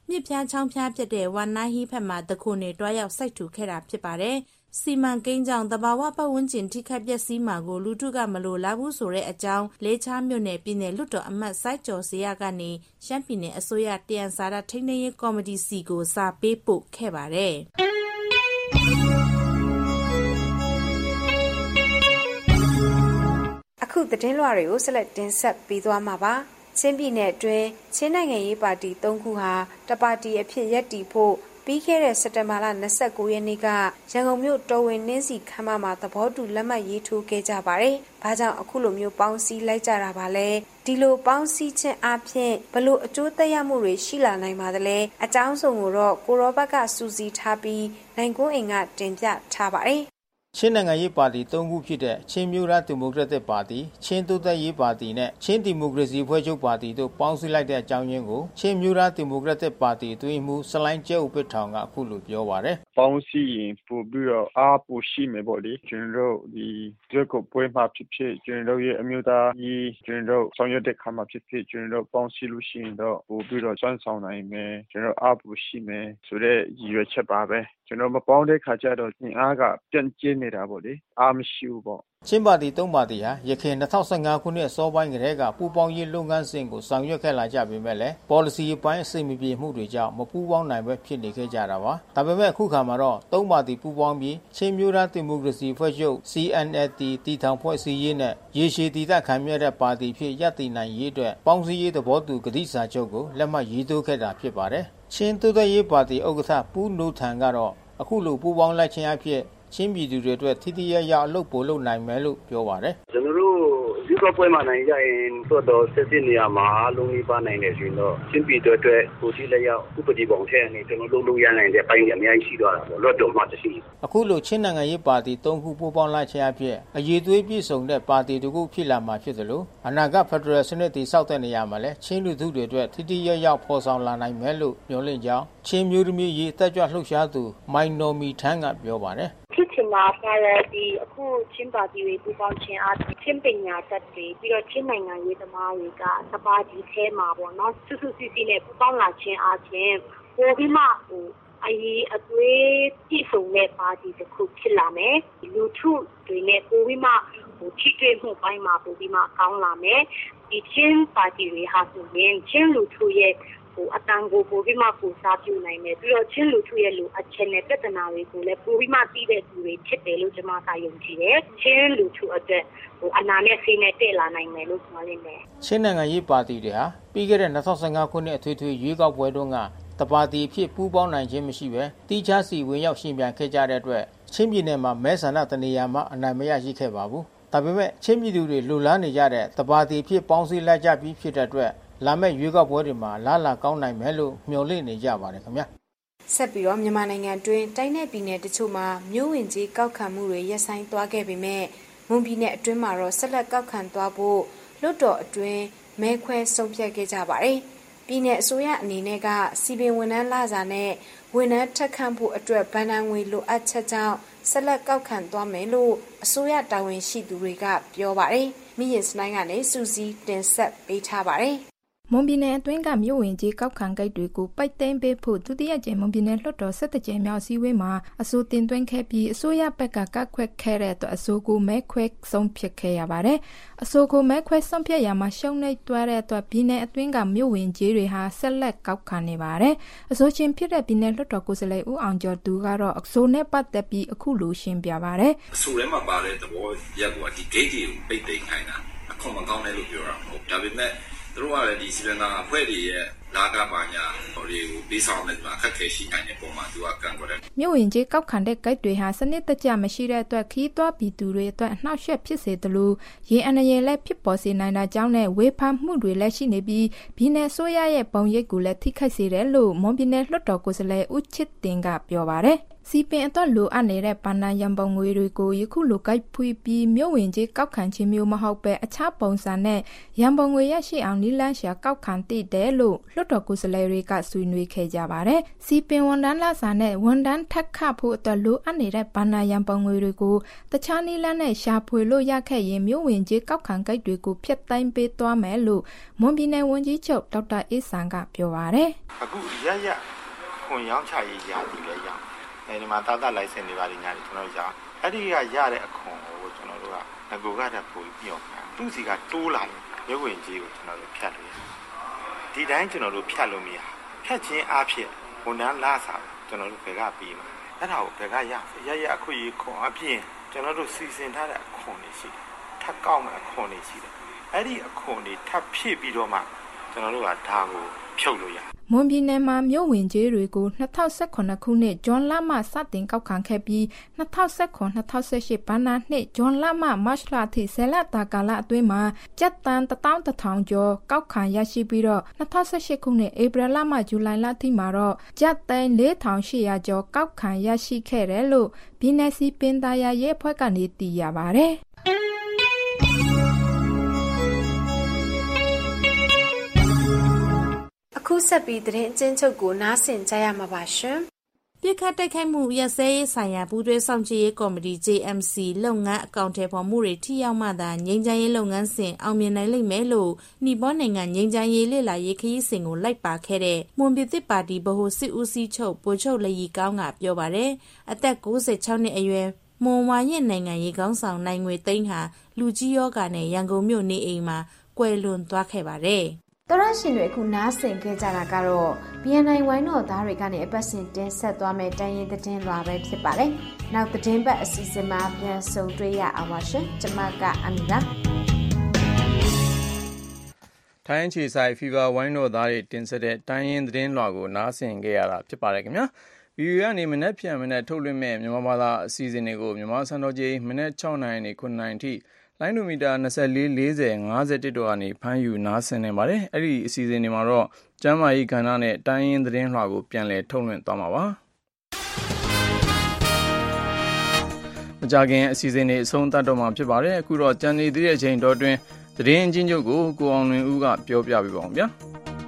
မြစ်ဖျားချောင်းဖျားဖြစ်တဲ့ဝါနာဟီဘက်မှာတခုနေတွားရောက်စိုက်ထူခဲ့တာဖြစ်ပါတယ်။စီမံကိန်းကြောင့်သဘာဝပတ်ဝန်းကျင်ထိခိုက်ပျက်စီးမှာကိုလူထုကမလိုလားဘူးဆိုတဲ့အကြောင်းလေးချားမြို့နယ်ပြည်နယ်လွှတ်တော်အမတ်စိုက်ကျော်စရာကနေရှမ်းပြည်နယ်အစိုးရတယံဇာတထိန်းသိမ်းရေးကော်မတီစီကိုစာပေးပို့ခဲ့ပါတယ်။အခုသတင်းလွှာတွေကိုဆက်လက်တင်ဆက်ပေးသွားမှာပါ။ချင်းပြည်နယ်အတွင်းချင်းနိုင်ငံရေးပါတီ၃ခုဟာတပါတီအဖြစ်ရပ်တည်ဖို့ပြီးခဲ့တဲ့စက်တင်ဘာလ29ရက်နေ့ကရန်ကုန်မြို့တော်ဝင်နှင်းစီခမ်းမမှာသဘောတူလက်မှတ်ရေးထိုးခဲ့ကြပါတယ်။ဘာကြောင့်အခုလိုမျိုးပေါင်းစည်းလိုက်ကြတာပါလဲ။ဒီလိုပေါင်းစည်းခြင်းအပြင်ဘလို့အကျိုးသက်ရောက်မှုတွေရှိလာနိုင်ပါသလဲ။အကြောင်းစုံကိုတော့ကိုရောဘတ်ကစူးစီးထားပြီးနိုင်ကွန်းအိမ်ကတင်ပြထားပါတယ်။ချင်းနိုင်ငံရေးပါတီ၃ခုဖြစ်တဲ့ချင်းမျိုးသားဒီမိုကရက်တစ်ပါတီချင်းတိုးတက်ရေးပါတီနဲ့ချင်းဒီမိုကရေစီဖွဲ့ချုပ်ပါတီတို့ပေါင်းစည်းလိုက်တဲ့အကြောင်းရင်းကိုချင်းမျိုးသားဒီမိုကရက်တစ်ပါတီအတွင်းမှူးစလိုင်းကျဲဥပထောင်ကအခုလိုပြောပါတယ်ပေါင်းစည်းရင်ပို့ပြီးတော့အားပိုရှိမယ်ပေါ့လေကျွန်တော်တို့ဒီရွက်ကိုပွဲမှာဖြစ်ဖြစ်ကျွန်တော်တို့ရဲ့အမျိုးသားကြီးကျွန်တော်တို့ဆောင်ရွက်တဲ့ခါမှာဖြစ်ဖြစ်ကျွန်တော်တို့ပေါင်းစည်းလို့ရှိရင်တော့ပို့ပြီးတော့စွမ်းဆောင်နိုင်မယ်ကျွန်တော်အားပိုရှိမယ်ဆိုတဲ့ရည်ရွယ်ချက်ပါပဲကျွန်တော်မပေါင်းတဲ့ခါကျတော့ညီအားကပြန့်ကျင်းနေတာပေါ့လေအားမရှိဘူးပေါ့ချင်းပါတီ၃ပါတီဟာရခိုင်2015ခုနှစ်အစောပိုင်းကတည်းကပူးပေါင်းရေးလုပ်ငန်းစဉ်ကိုဆောင်ရွက်ခဲ့လာကြပေမဲ့လည်း policy အပိုင်းအစိမပြေမှုတွေကြောင့်မပူးပေါင်းနိုင်ပဲဖြစ်နေခဲ့ကြတာပါဒါပေမဲ့အခုခါမှာတော့၃ပါတီပူးပေါင်းပြီးချင်းမျိုးသားဒီမိုကရေစီဖွဲ့ချုပ် CNLD တည်ထောင်ဖွဲ့စည်းရေးနဲ့ရေရှည်တည်တံ့ခံမြဲတဲ့ပါတီဖြစ်ရပ်တည်နိုင်ရေးအတွက်ပေါင်းစည်းရေးသဘောတူကတိစာချုပ်ကိုလက်မှတ်ရေးထိုးခဲ့တာဖြစ်ပါတယ်ချင်းတိုးတက်ရေးပါတီဥက္ကဋ္ဌပူးနိုထန်ကတော့အခုလိုပူးပေါင်းလိုက်ခြင်းအဖြစ်ချင်းပြည်သူတွေအတွက်ထိထိရရအလုပ်ပို့လုပ်နိုင်မယ်လို့ပြောပါတယ်ကျွန်တော်တို့ဒီကပွဲမှာနိုင်ကြရင်တော့ဆက်စစ်နေရမှာလုံးဝပါနိုင်တယ်ဆိုတော့ချင်းပြည်တွေအတွက်ကိုကြီးလက်ရောက်ဥပဒေပုံထဲကနေကျွန်တော်လုပ်ရနိုင်တဲ့ပိုင်းတွေအများကြီးရှိသွားတာပေါ့လွတ်တော်မှတရှိအခုလိုချင်းနိုင်ငံရေးပါတီ၃ခုပူးပေါင်းလိုက်ခြင်းအဖြစ်အရေးသွေးပြည့်စုံတဲ့ပါတီတစ်ခုဖြစ်လာမှာဖြစ်သလိုအနာဂတ်ဖက်ဒရယ်စနစ်တည်ဆောက်တဲ့နေရာမှာလည်းချင်းလူထုတွေအတွက်ထိထိရရဖော်ဆောင်လာနိုင်မယ်လို့မျှော်လင့်ကြောင်းချင်းမျိုးသမီးရေးတက်ကြွလှုပ်ရှားသူမိုင်နော်မီထန်းကပြောပါတယ်ဖြစ်ချင်တာကတော့ဒီအခုချင်းပါတီတွေပူးပေါင်းခြင်းအားချင်းပညာတတ်တွေပြီးတော့ချင်းနိုင်ငံရေးသမားတွေကသဘာဒီထဲမှာပေါ့နော်စုစုစည်းစည်းနဲ့ပူးပေါင်းလာခြင်းအားဖြင့်ပိုပြီးမှအရေးအသွေးပြည့်စုံတဲ့ပါတီတစ်ခုဖြစ်လာမယ်လူထုတွေနဲ့ပိုပြီးမှထိတွေ့မှုပိုင်းမှာပိုပြီးမှကောင်းလာမယ်ဒီချင်းပါတီတွေဟာဆိုရင်ချင်းလူထုရဲ့အတန်ကိုပိုပြီးမှပူစားပြုနိုင်တယ်ပြီးတော့ချင်းလူထုရဲ့လူအချက်နဲ့ပြဿနာတွေကိုလည်းပိုပြီးမှသိတဲ့သူတွေဖြစ်တယ်လို့ကျွန်မကယုံကြည်တယ်ချင်းလူထုအတွက်အနာနဲ့စိတ်နဲ့တည့်လာနိုင်မယ်လို့ပြောနေတယ်ချင်းနိုင်ငံရေးပါတီတွေဟာပြီးခဲ့တဲ့2015ခုနှစ်အထွေထွေရွေးကောက်ပွဲတုန်းကတပါတီဖြစ်ပူးပေါင်းနိုင်ခြင်းမရှိဘဲတီးခြားစီဝင်ရောက်ရှင်ပြန်ခဲ့ကြတဲ့အတွက်ချင်းပြည်နယ်မှာမဲဆန္ဒတနေရာမှာအနိုင်မရရှိခဲ့ပါဘူးဒါပေမဲ့ချင်းပြည်သူတွေလူလားနေကြတဲ့တပါတီဖြစ်ပေါင်းစည်းလိုက်ကြပြီးဖြစ်တဲ့အတွက်လာမယ့်ရွေးကောက်ပွဲတွေမှာလားလာကောင်းနိုင်မယ်လို့မျှော်လင့်နေကြပါတယ်ခင်ဗျာဆက်ပြီးတော့မြန်မာနိုင်ငံအတွင်းတိုင်းနယ်ပြည်နယ်တချို့မှာမြို့ဝင်ကြီးကောက်ခံမှုတွေရပ်ဆိုင်းသွားခဲ့ပေမဲ့မွန်ပြည်နယ်အတွင်းမှာတော့ဆက်လက်ကောက်ခံသွားဖို့လွှတ်တော်အတွင်းမဲခွဲဆုံးဖြတ်ခဲ့ကြပါတယ်ပြည်내အစိုးရအနေနဲ့ကစီပင်ဝန်ထမ်းလစာနဲ့ဝန်ထမ်းထက်ခန့်ဖို့အတွက်ဗန်ဒန်ငွေလိုအပ်ချက်ကြောင့်ဆက်လက်ကောက်ခံသွားမယ်လို့အစိုးရတာဝန်ရှိသူတွေကပြောပါတယ်။မိရင်စနိုင်းကနေစူးစီးတင်ဆက်ပေးထားပါတယ်။မွန်ပြည်နယ်အတွင်းကမြို့ဝင်ကြီးကောက်ခံဂိတ်တွေကိုပိတ်သိမ်းပေးဖို့ဒုတိယကြိမ်မွန်ပြည်နယ်လွှတ်တော်17ကြိမ်မြောက်စည်းဝေးမှာအဆိုတင်သွင်းခဲ့ပြီးအစိုးရဘက်ကကခွက်ခဲ့တဲ့အတွက်အဆိုကိုမဲခွဲဆုံးဖြတ်ခဲ့ရပါတယ်။အဆိုကိုမဲခွဲဆုံးဖြတ်ရမှာရှုံးနေသွားတဲ့အတွက်ပြည်နယ်အတွင်းကမြို့ဝင်ကြီးတွေဟာဆက်လက်ကောက်ခံနေပါတယ်။အဆိုရှင်ဖြစ်တဲ့ပြည်နယ်လွှတ်တော်ကိုယ်စားလှယ်ဦးအောင်ကျော်သူကတော့အဆိုနဲ့ပတ်သက်ပြီးအခုလိုရှင်းပြပါတယ်။အဆိုထဲမှာပါတဲ့သဘောရပ်ကဒီ gate တွေကိုပိတ်သိမ်းခိုင်းတာအခွန်မကောင်းတယ်လို့ပြောတာမဟုတ်ဒါပေမဲ့သူတို့ကလည်းဒီစီဗန်နာအဖွဲ့တွေရဲ့လာကပါညာတွေကိုပေးဆောင်တဲ့မှာအခက်အခဲရှိနိုင်တဲ့ပုံမှာသူကကန့်ကွက်တယ်မြို့ဝင်ကြီးကောက်ခံတဲ့ဂိတ်တွေဟာစနစ်တကျမရှိတဲ့အတွက်ခီးသွွားပြည်သူတွေအတွက်အနှောက်အယှက်ဖြစ်စေတယ်လို့ရေအန္တရာယ်လည်းဖြစ်ပေါ်စေနိုင်တာကြောင့်နဲ့ဝေဖန်မှုတွေလည်းရှိနေပြီးပြည်내ဆိုရရဲ့ပုံရိပ်ကိုလည်းထိခိုက်စေတယ်လို့မွန်ပြည်နယ်လွှတ်တော်ကိုယ်စားလှယ်ဦးချစ်တင်ကပြောပါတယ်စီပင်အတွက်လိုအပ်နေတဲ့ဘဏ္ဍာရန်ပုံငွေတွေကိုယခုလိုကိုက်ဖွေပြီးမြို့ဝင်ကြီးကောက်ခံခြင်းမျိုးမဟုတ်ပဲအခြားပုံစံနဲ့ရန်ပုံငွေရရှိအောင်နီလန်းရှာကောက်ခံတည်တယ်လို့လွှတ်တော်ကိုယ်စားလှယ်တွေကဆွေးနွေးခဲ့ကြပါတယ်။စီပင်ဝန်ထမ်းလစာနဲ့ဝန်ထမ်းထပ်ခဖို့အတွက်လိုအပ်နေတဲ့ဘဏ္ဍာရန်ပုံငွေတွေကိုတခြားနီလန်းနဲ့ရှာဖွေလို့ရခဲ့ရင်မြို့ဝင်ကြီးကောက်ခံဂိတ်တွေကိုဖျက်သိမ်းပေးသွားမယ်လို့မွန်ပြည်နယ်ဝန်ကြီးချုပ်ဒေါက်တာအေးဆန်ကပြောပါတယ်။အခုရခွန်ရောင်းချရေးရာတည်လဲရအောင်ဒီမှာတာလိုင်စင်တွေပါညာတွေကျွန်တော်ရအောင်အဲ့ဒီကရတဲ့အခွန်ကိုကျွန်တော်တို့ကငကိုကတည်းကပို့ပြီးပြောခံသူ့စီကတိုးလာရင်ရုပ်ဝင်ကြီးကိုကျွန်တော်တို့ဖြတ်လို့ဒီတိုင်းကျွန်တော်တို့ဖြတ်လို့မရဖြတ်ခြင်းအဖြစ်ဝန်ထမ်းလာစားကျွန်တော်တို့ဘယ်ကပြီးမှာအဲ့ဒါကိုဘယ်ကရအခွင့်အရေးခွန်အပြင်ကျွန်တော်တို့စီစဉ်ထားတဲ့အခွန်တွေရှိတယ်ထပ်ကောက်မဲ့အခွန်တွေရှိတယ်အဲ့ဒီအခွန်တွေထပ်ဖြည့်ပြီးတော့မှကျွန်တော်တို့ကဒါကိုဖြုတ်လို့ရမွန်ပြည်နယ်မှာမြို့ဝင်ကြီးတွေကို2018ခုနှစ်ဇွန်လမှစတင်ကောက်ခံခဲ့ပြီး2019-2018ဘဏ္ဍာနှစ်ဇွန်လမှမတ်လအထိ10လတာကာလအတွင်းမှာကျပ်တန်11,000ကျော်ကောက်ခံရရှိပြီးတော့2018ခုနှစ်ဧပြီလမှဇူလိုင်လအထိမှာတော့ကျပ်တန်4,800ကျော်ကောက်ခံရရှိခဲ့တယ်လို့ပြည်내စီပင်သားရဲ့အဖွဲ့ကနေသိရပါတယ်အခုဆက်ပြီးသတင်းအကျဉ်းချုပ်ကိုနားဆင်ကြရမှာပါရှင်။ပြစ်ခတ်တိုက်ခိုက်မှုရပ်စဲရေးဆိုင်ရာပူးတွဲစောင့်ကြည့်ရေးကော်မတီ JMC လုပ်ငန်းအကောင့်ထဲပေါ်မှုတွေထိရောက်မှသာငြိမ်းချမ်းရေးလုပ်ငန်းစဉ်အောင်မြင်နိုင်လိမ့်မယ်လို့နီပေါနိုင်ငံငြိမ်းချမ်းရေးလေ့လာရေးခရီးစဉ်ကိုလိုက်ပါခဲ့တဲ့မွန်ပြည်သစ်ပါတီဗဟိုစစ်ဦးစီးချုပ်ဗိုလ်ချုပ်လရီကောင်းကပြောပါတယ်။အသက်96နှစ်အရွယ်မွန်ဝါရင့်နိုင်ငံရေးခေါင်းဆောင်နိုင်ငွေသိန်းဟာလူကြီးယောဂနဲ့ရန်ကုန်မြို့နေအိမ်မှာကွယ်လွန်သွားခဲ့ပါတယ်။တော်ရရှင်တွေအခုနားဆင်ခဲ့ကြတာကတော့ BNI ဝိုင်းတော်သားတွေကနေအပတ်စဉ်တင်ဆက်သွားမယ့်တိုင်းရင်းသတင်းလွှာပဲဖြစ်ပါတယ်။နောက်သတင်းပတ်အစီအစဉ်မှာပြန်ဆုံတွေ့ရအောင်ပါရှင်။ကျွန်မကအမီပါ။ထိုင်းချီဆိုင်ဖီဗာဝိုင်းတော်သားတွေတင်ဆက်တဲ့တိုင်းရင်းသတင်းလွှာကိုနားဆင်ခဲ့ရတာဖြစ်ပါတယ်ခင်ဗျာ။ VOE ကနေမနေ့ပြန်ထုတ်လွှင့်မဲ့မြန်မာဘာသာအစီအစဉ်တွေကိုမြန်မာစံတော်ချိန်မနေ့6နိုင်နေ9နိုင်ထိလိုင်းဒိုမီတာ24 40 51တို့ကနေဖမ်းယူနားဆင်နေပါတယ်။အဲ့ဒီအစီအစဉ်တွေမှာတော့ကျမ်းမာရေးကဏ္ဍနဲ့တိုင်းရင်းသတင်းလွှာကိုပြန်လည်ထုတ်လွှင့်သွားမှာပါ။မကြခင်အစီအစဉ်တွေအဆုံးသတ်တော့မှာဖြစ်ပါတယ်။အခုတော့ကြံနေသေးတဲ့အချိန်တော်တွင်သတင်းအချင်းချုပ်ကိုကိုအောင်လွင်ဦးကပြောပြပေးပါအောင်ဗျာ။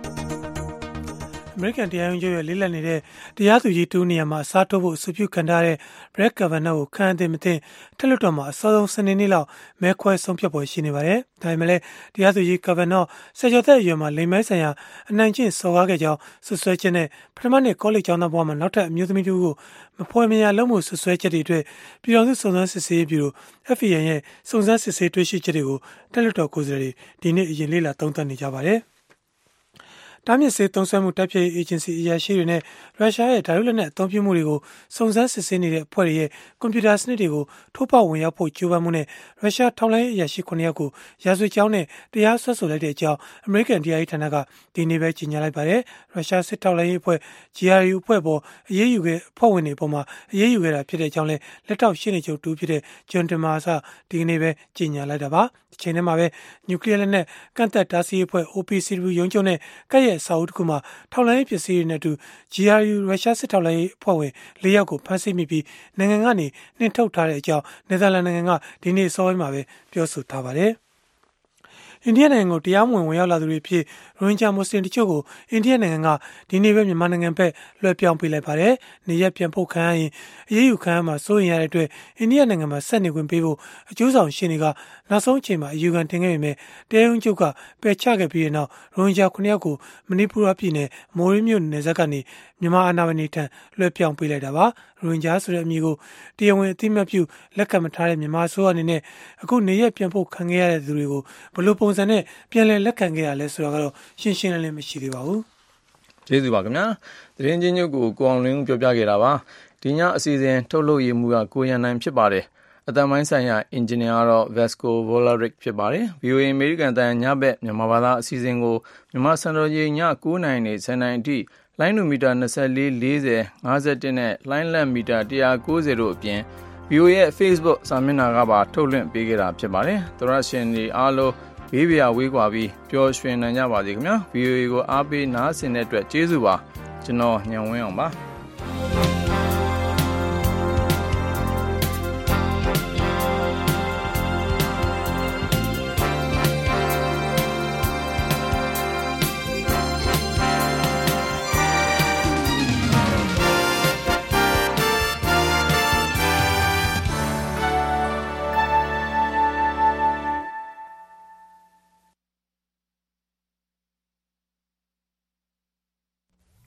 အမေရိကန်တရားရုံးချုပ်ရဲ့လေးလက်နေတဲ့တရားသူကြီးတူနေရာမှာအစားထိုးဖို့အဆိုပြုခံထားတဲ့ Brett Kavanaugh ကိုခံအသိမသိထက်လွတ်တော်မှာအစောဆုံးစနေနေ့လောက်မဲခွဲဆုံးဖြတ်ပွဲရှိနေပါတယ်။ဒါပေမဲ့လည်းတရားသူကြီး Kavanaugh ဆယ်ကျော်သက်အရွယ်မှာလိင်ပိုင်းဆိုင်ရာအနိုင်ကျင့်စော်ကားခဲ့ကြောင်းဆွဆွဲချက်နဲ့ပထမနှစ်ကောလိပ်ကျောင်းသားဘဝမှာနောက်ထပ်အမျိုးသမီးတူကိုမဖွယ်မရာလုံးမှုဆွဆွဲချက်တွေအတွက်ပြည်ထောင်စုစုံစမ်းစစ်ဆေးရေးဗျူရို FBI ရဲ့စုံစမ်းစစ်ဆေးတွေ့ရှိချက်တွေကိုထက်လွတ်တော်ကိုယ်စားလှယ်တွေဒီနေ့အရင်လေ့လာသုံးသပ်နေကြပါတယ်။တားမြစ်စေးသုံးစွဲမှုတိုက်ဖျက်ရေးအေဂျင်စီအရာရှိတွေနဲ့ရုရှားရဲ့ဓာတ်လက်နက်အသုံးပြုမှုတွေကိုစုံစမ်းစစ်ဆေးနေတဲ့အဖွဲ့တွေရဲ့ကွန်ပျူတာစနစ်တွေကိုထိုးပေါက်ဝင်ရောက်ဖို့ကြိုးပမ်းမှုနဲ့ရုရှားထောက်လှမ်းရေးအရာရှိ9ယောက်ကိုရာဇဝတ်ကြောင်းနဲ့တရားစွဲဆိုလိုက်တဲ့အကြောင်းအမေရိကန်တရားရေးဌာနကဒီနေ့ပဲကြေညာလိုက်ပါတယ်။ရုရှားစစ်ထောက်လှမ်းရေးအဖွဲ့ GRU အဖွဲ့ပေါ်အရေးယူခဲ့အဖွဲ့ဝင်တွေပေါ်မှာအရေးယူခဲ့တာဖြစ်တဲ့အကြောင်းလည်းလက်ထောက်ရှင်းနေချုပ်တူဖြစ်တဲ့ John Demers ဒီကနေ့ပဲကြေညာလိုက်တာပါ။ဒီချိန်ထဲမှာပဲနျူကလ িয়ার လက်နက်ကန့်သက်တားဆီးရေးအဖွဲ့ OPCW ရုံးချုပ်နဲ့ကပ်ရဲ့အစာအုပ်တစ်ခုမှာထောက်လှမ်းရေးပစ္စည်းတွေနဲ့အတူ GRU ရုရှားစစ်ထောက်လှမ်းရေးအဖွဲ့ဝင်4ယောက်ကိုဖမ်းဆီးမိပြီးနိုင်ငံကနေနှင်ထုတ်ထားတဲ့အကြောင်းနယ်သာလန်နိုင်ငံကဒီနေ့စောပိုင်းမှာပဲပြောဆိုထားပါတယ်။အိန္ဒိယနိုင်ငံကိုတရားမဝင်ဝင်ရောက်လာသူတွေဖြစ်ရိုဟင်ဂျာမွတ်စလင်တချို့ကိုအိန္ဒိယနိုင်ငံကဒီနေ့ပဲမြန်မာနိုင်ငံဘက်လွှဲပြောင်းပေးလိုက်ပါတယ်။နေရက်ပြန်ဖို့ခံရရင်အရေးယူခံရမှာစိုးရင်ရတဲ့အတွက်အိန္ဒိယနိုင်ငံမှာဆက်နေခွင့်ပေးဖို့အကျိုးဆောင်ရှင်းတွေကနောက်ဆုံးအချိန်မှာအယူခံတင်ခဲ့ပေမဲ့တရားရုံးချုပ်ကပယ်ချခဲ့ပြီးတဲ့နောက်ရိုဟင်ဂျာ9ယောက်ကိုမဏိပူရပြည်နယ်မိုးရေးမြို့နယ်စပ်ကနေမြန်မာအာဏာပိုင်တွေထံလွှဲပြောင်းပေးလိုက်တာပါ။ရိုဟင်ဂျာဆိုတဲ့အမည်ကိုတရားဝင်အသိအမှတ်ပြုလက်ခံမထားတဲ့မြန်မာအစိုးရအနေနဲ့အခုနေရက်ပြန်ဖို့ခံခဲ့ရတဲ့သူတွေကိုဘယ်လိုပုံစံနဲ့ပြန်လည်လက်ခံခဲ့ရလဲဆိုတာကတော့ရှင်းရှင်းလင်းလင်းမရှိသေးပါဘူး။ကျေးဇူးပါခင်ဗျာ။သတင်းချင်းချုပ်ကိုကိုအောင်လင်းပြောပြခဲ့တာပါ။ဒီညအစီအစဉ်ထုတ်လုပ်ရေးမှူးကကိုရန်နိုင်ဖြစ်ပါတယ်။အတမိုင်းဆိုင်ရာအင်ဂျင်နီယာတော့ Vasco Volaric ဖြစ်ပါတယ်။ VOA အမေရိကန်တန်ညဘက်မြန်မာဘာသာအစီအစဉ်ကိုမြန်မာစံတော်ချိန်ည9နိုင်နေ10နိုင်အထိလိုင်းနိုမီတာ24 40 51နဲ့လိုင်းလက်မီတာ190တို့အပြင် VOA ရဲ့ Facebook စာမျက်နှာကပါထုတ်လွှင့်ပေးခဲ့တာဖြစ်ပါတယ်။သောရရှင်တွေအားလုံးဘေးပြဝေးကွာပြီးပျော်ရွှင်နိုင်ကြပါစေခင်ဗျာ VOA ကိုအားပေးနားဆင်တဲ့အတွက်ကျေးဇူးပါကျွန်တော်ညံဝင်းအောင်ပါ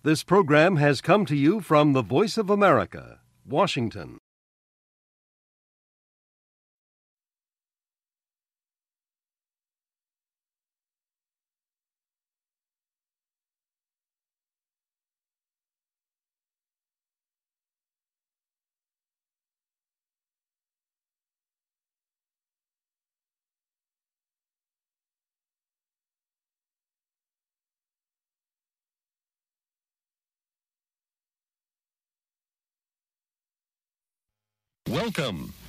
This program has come to you from the Voice of America, Washington. Welcome.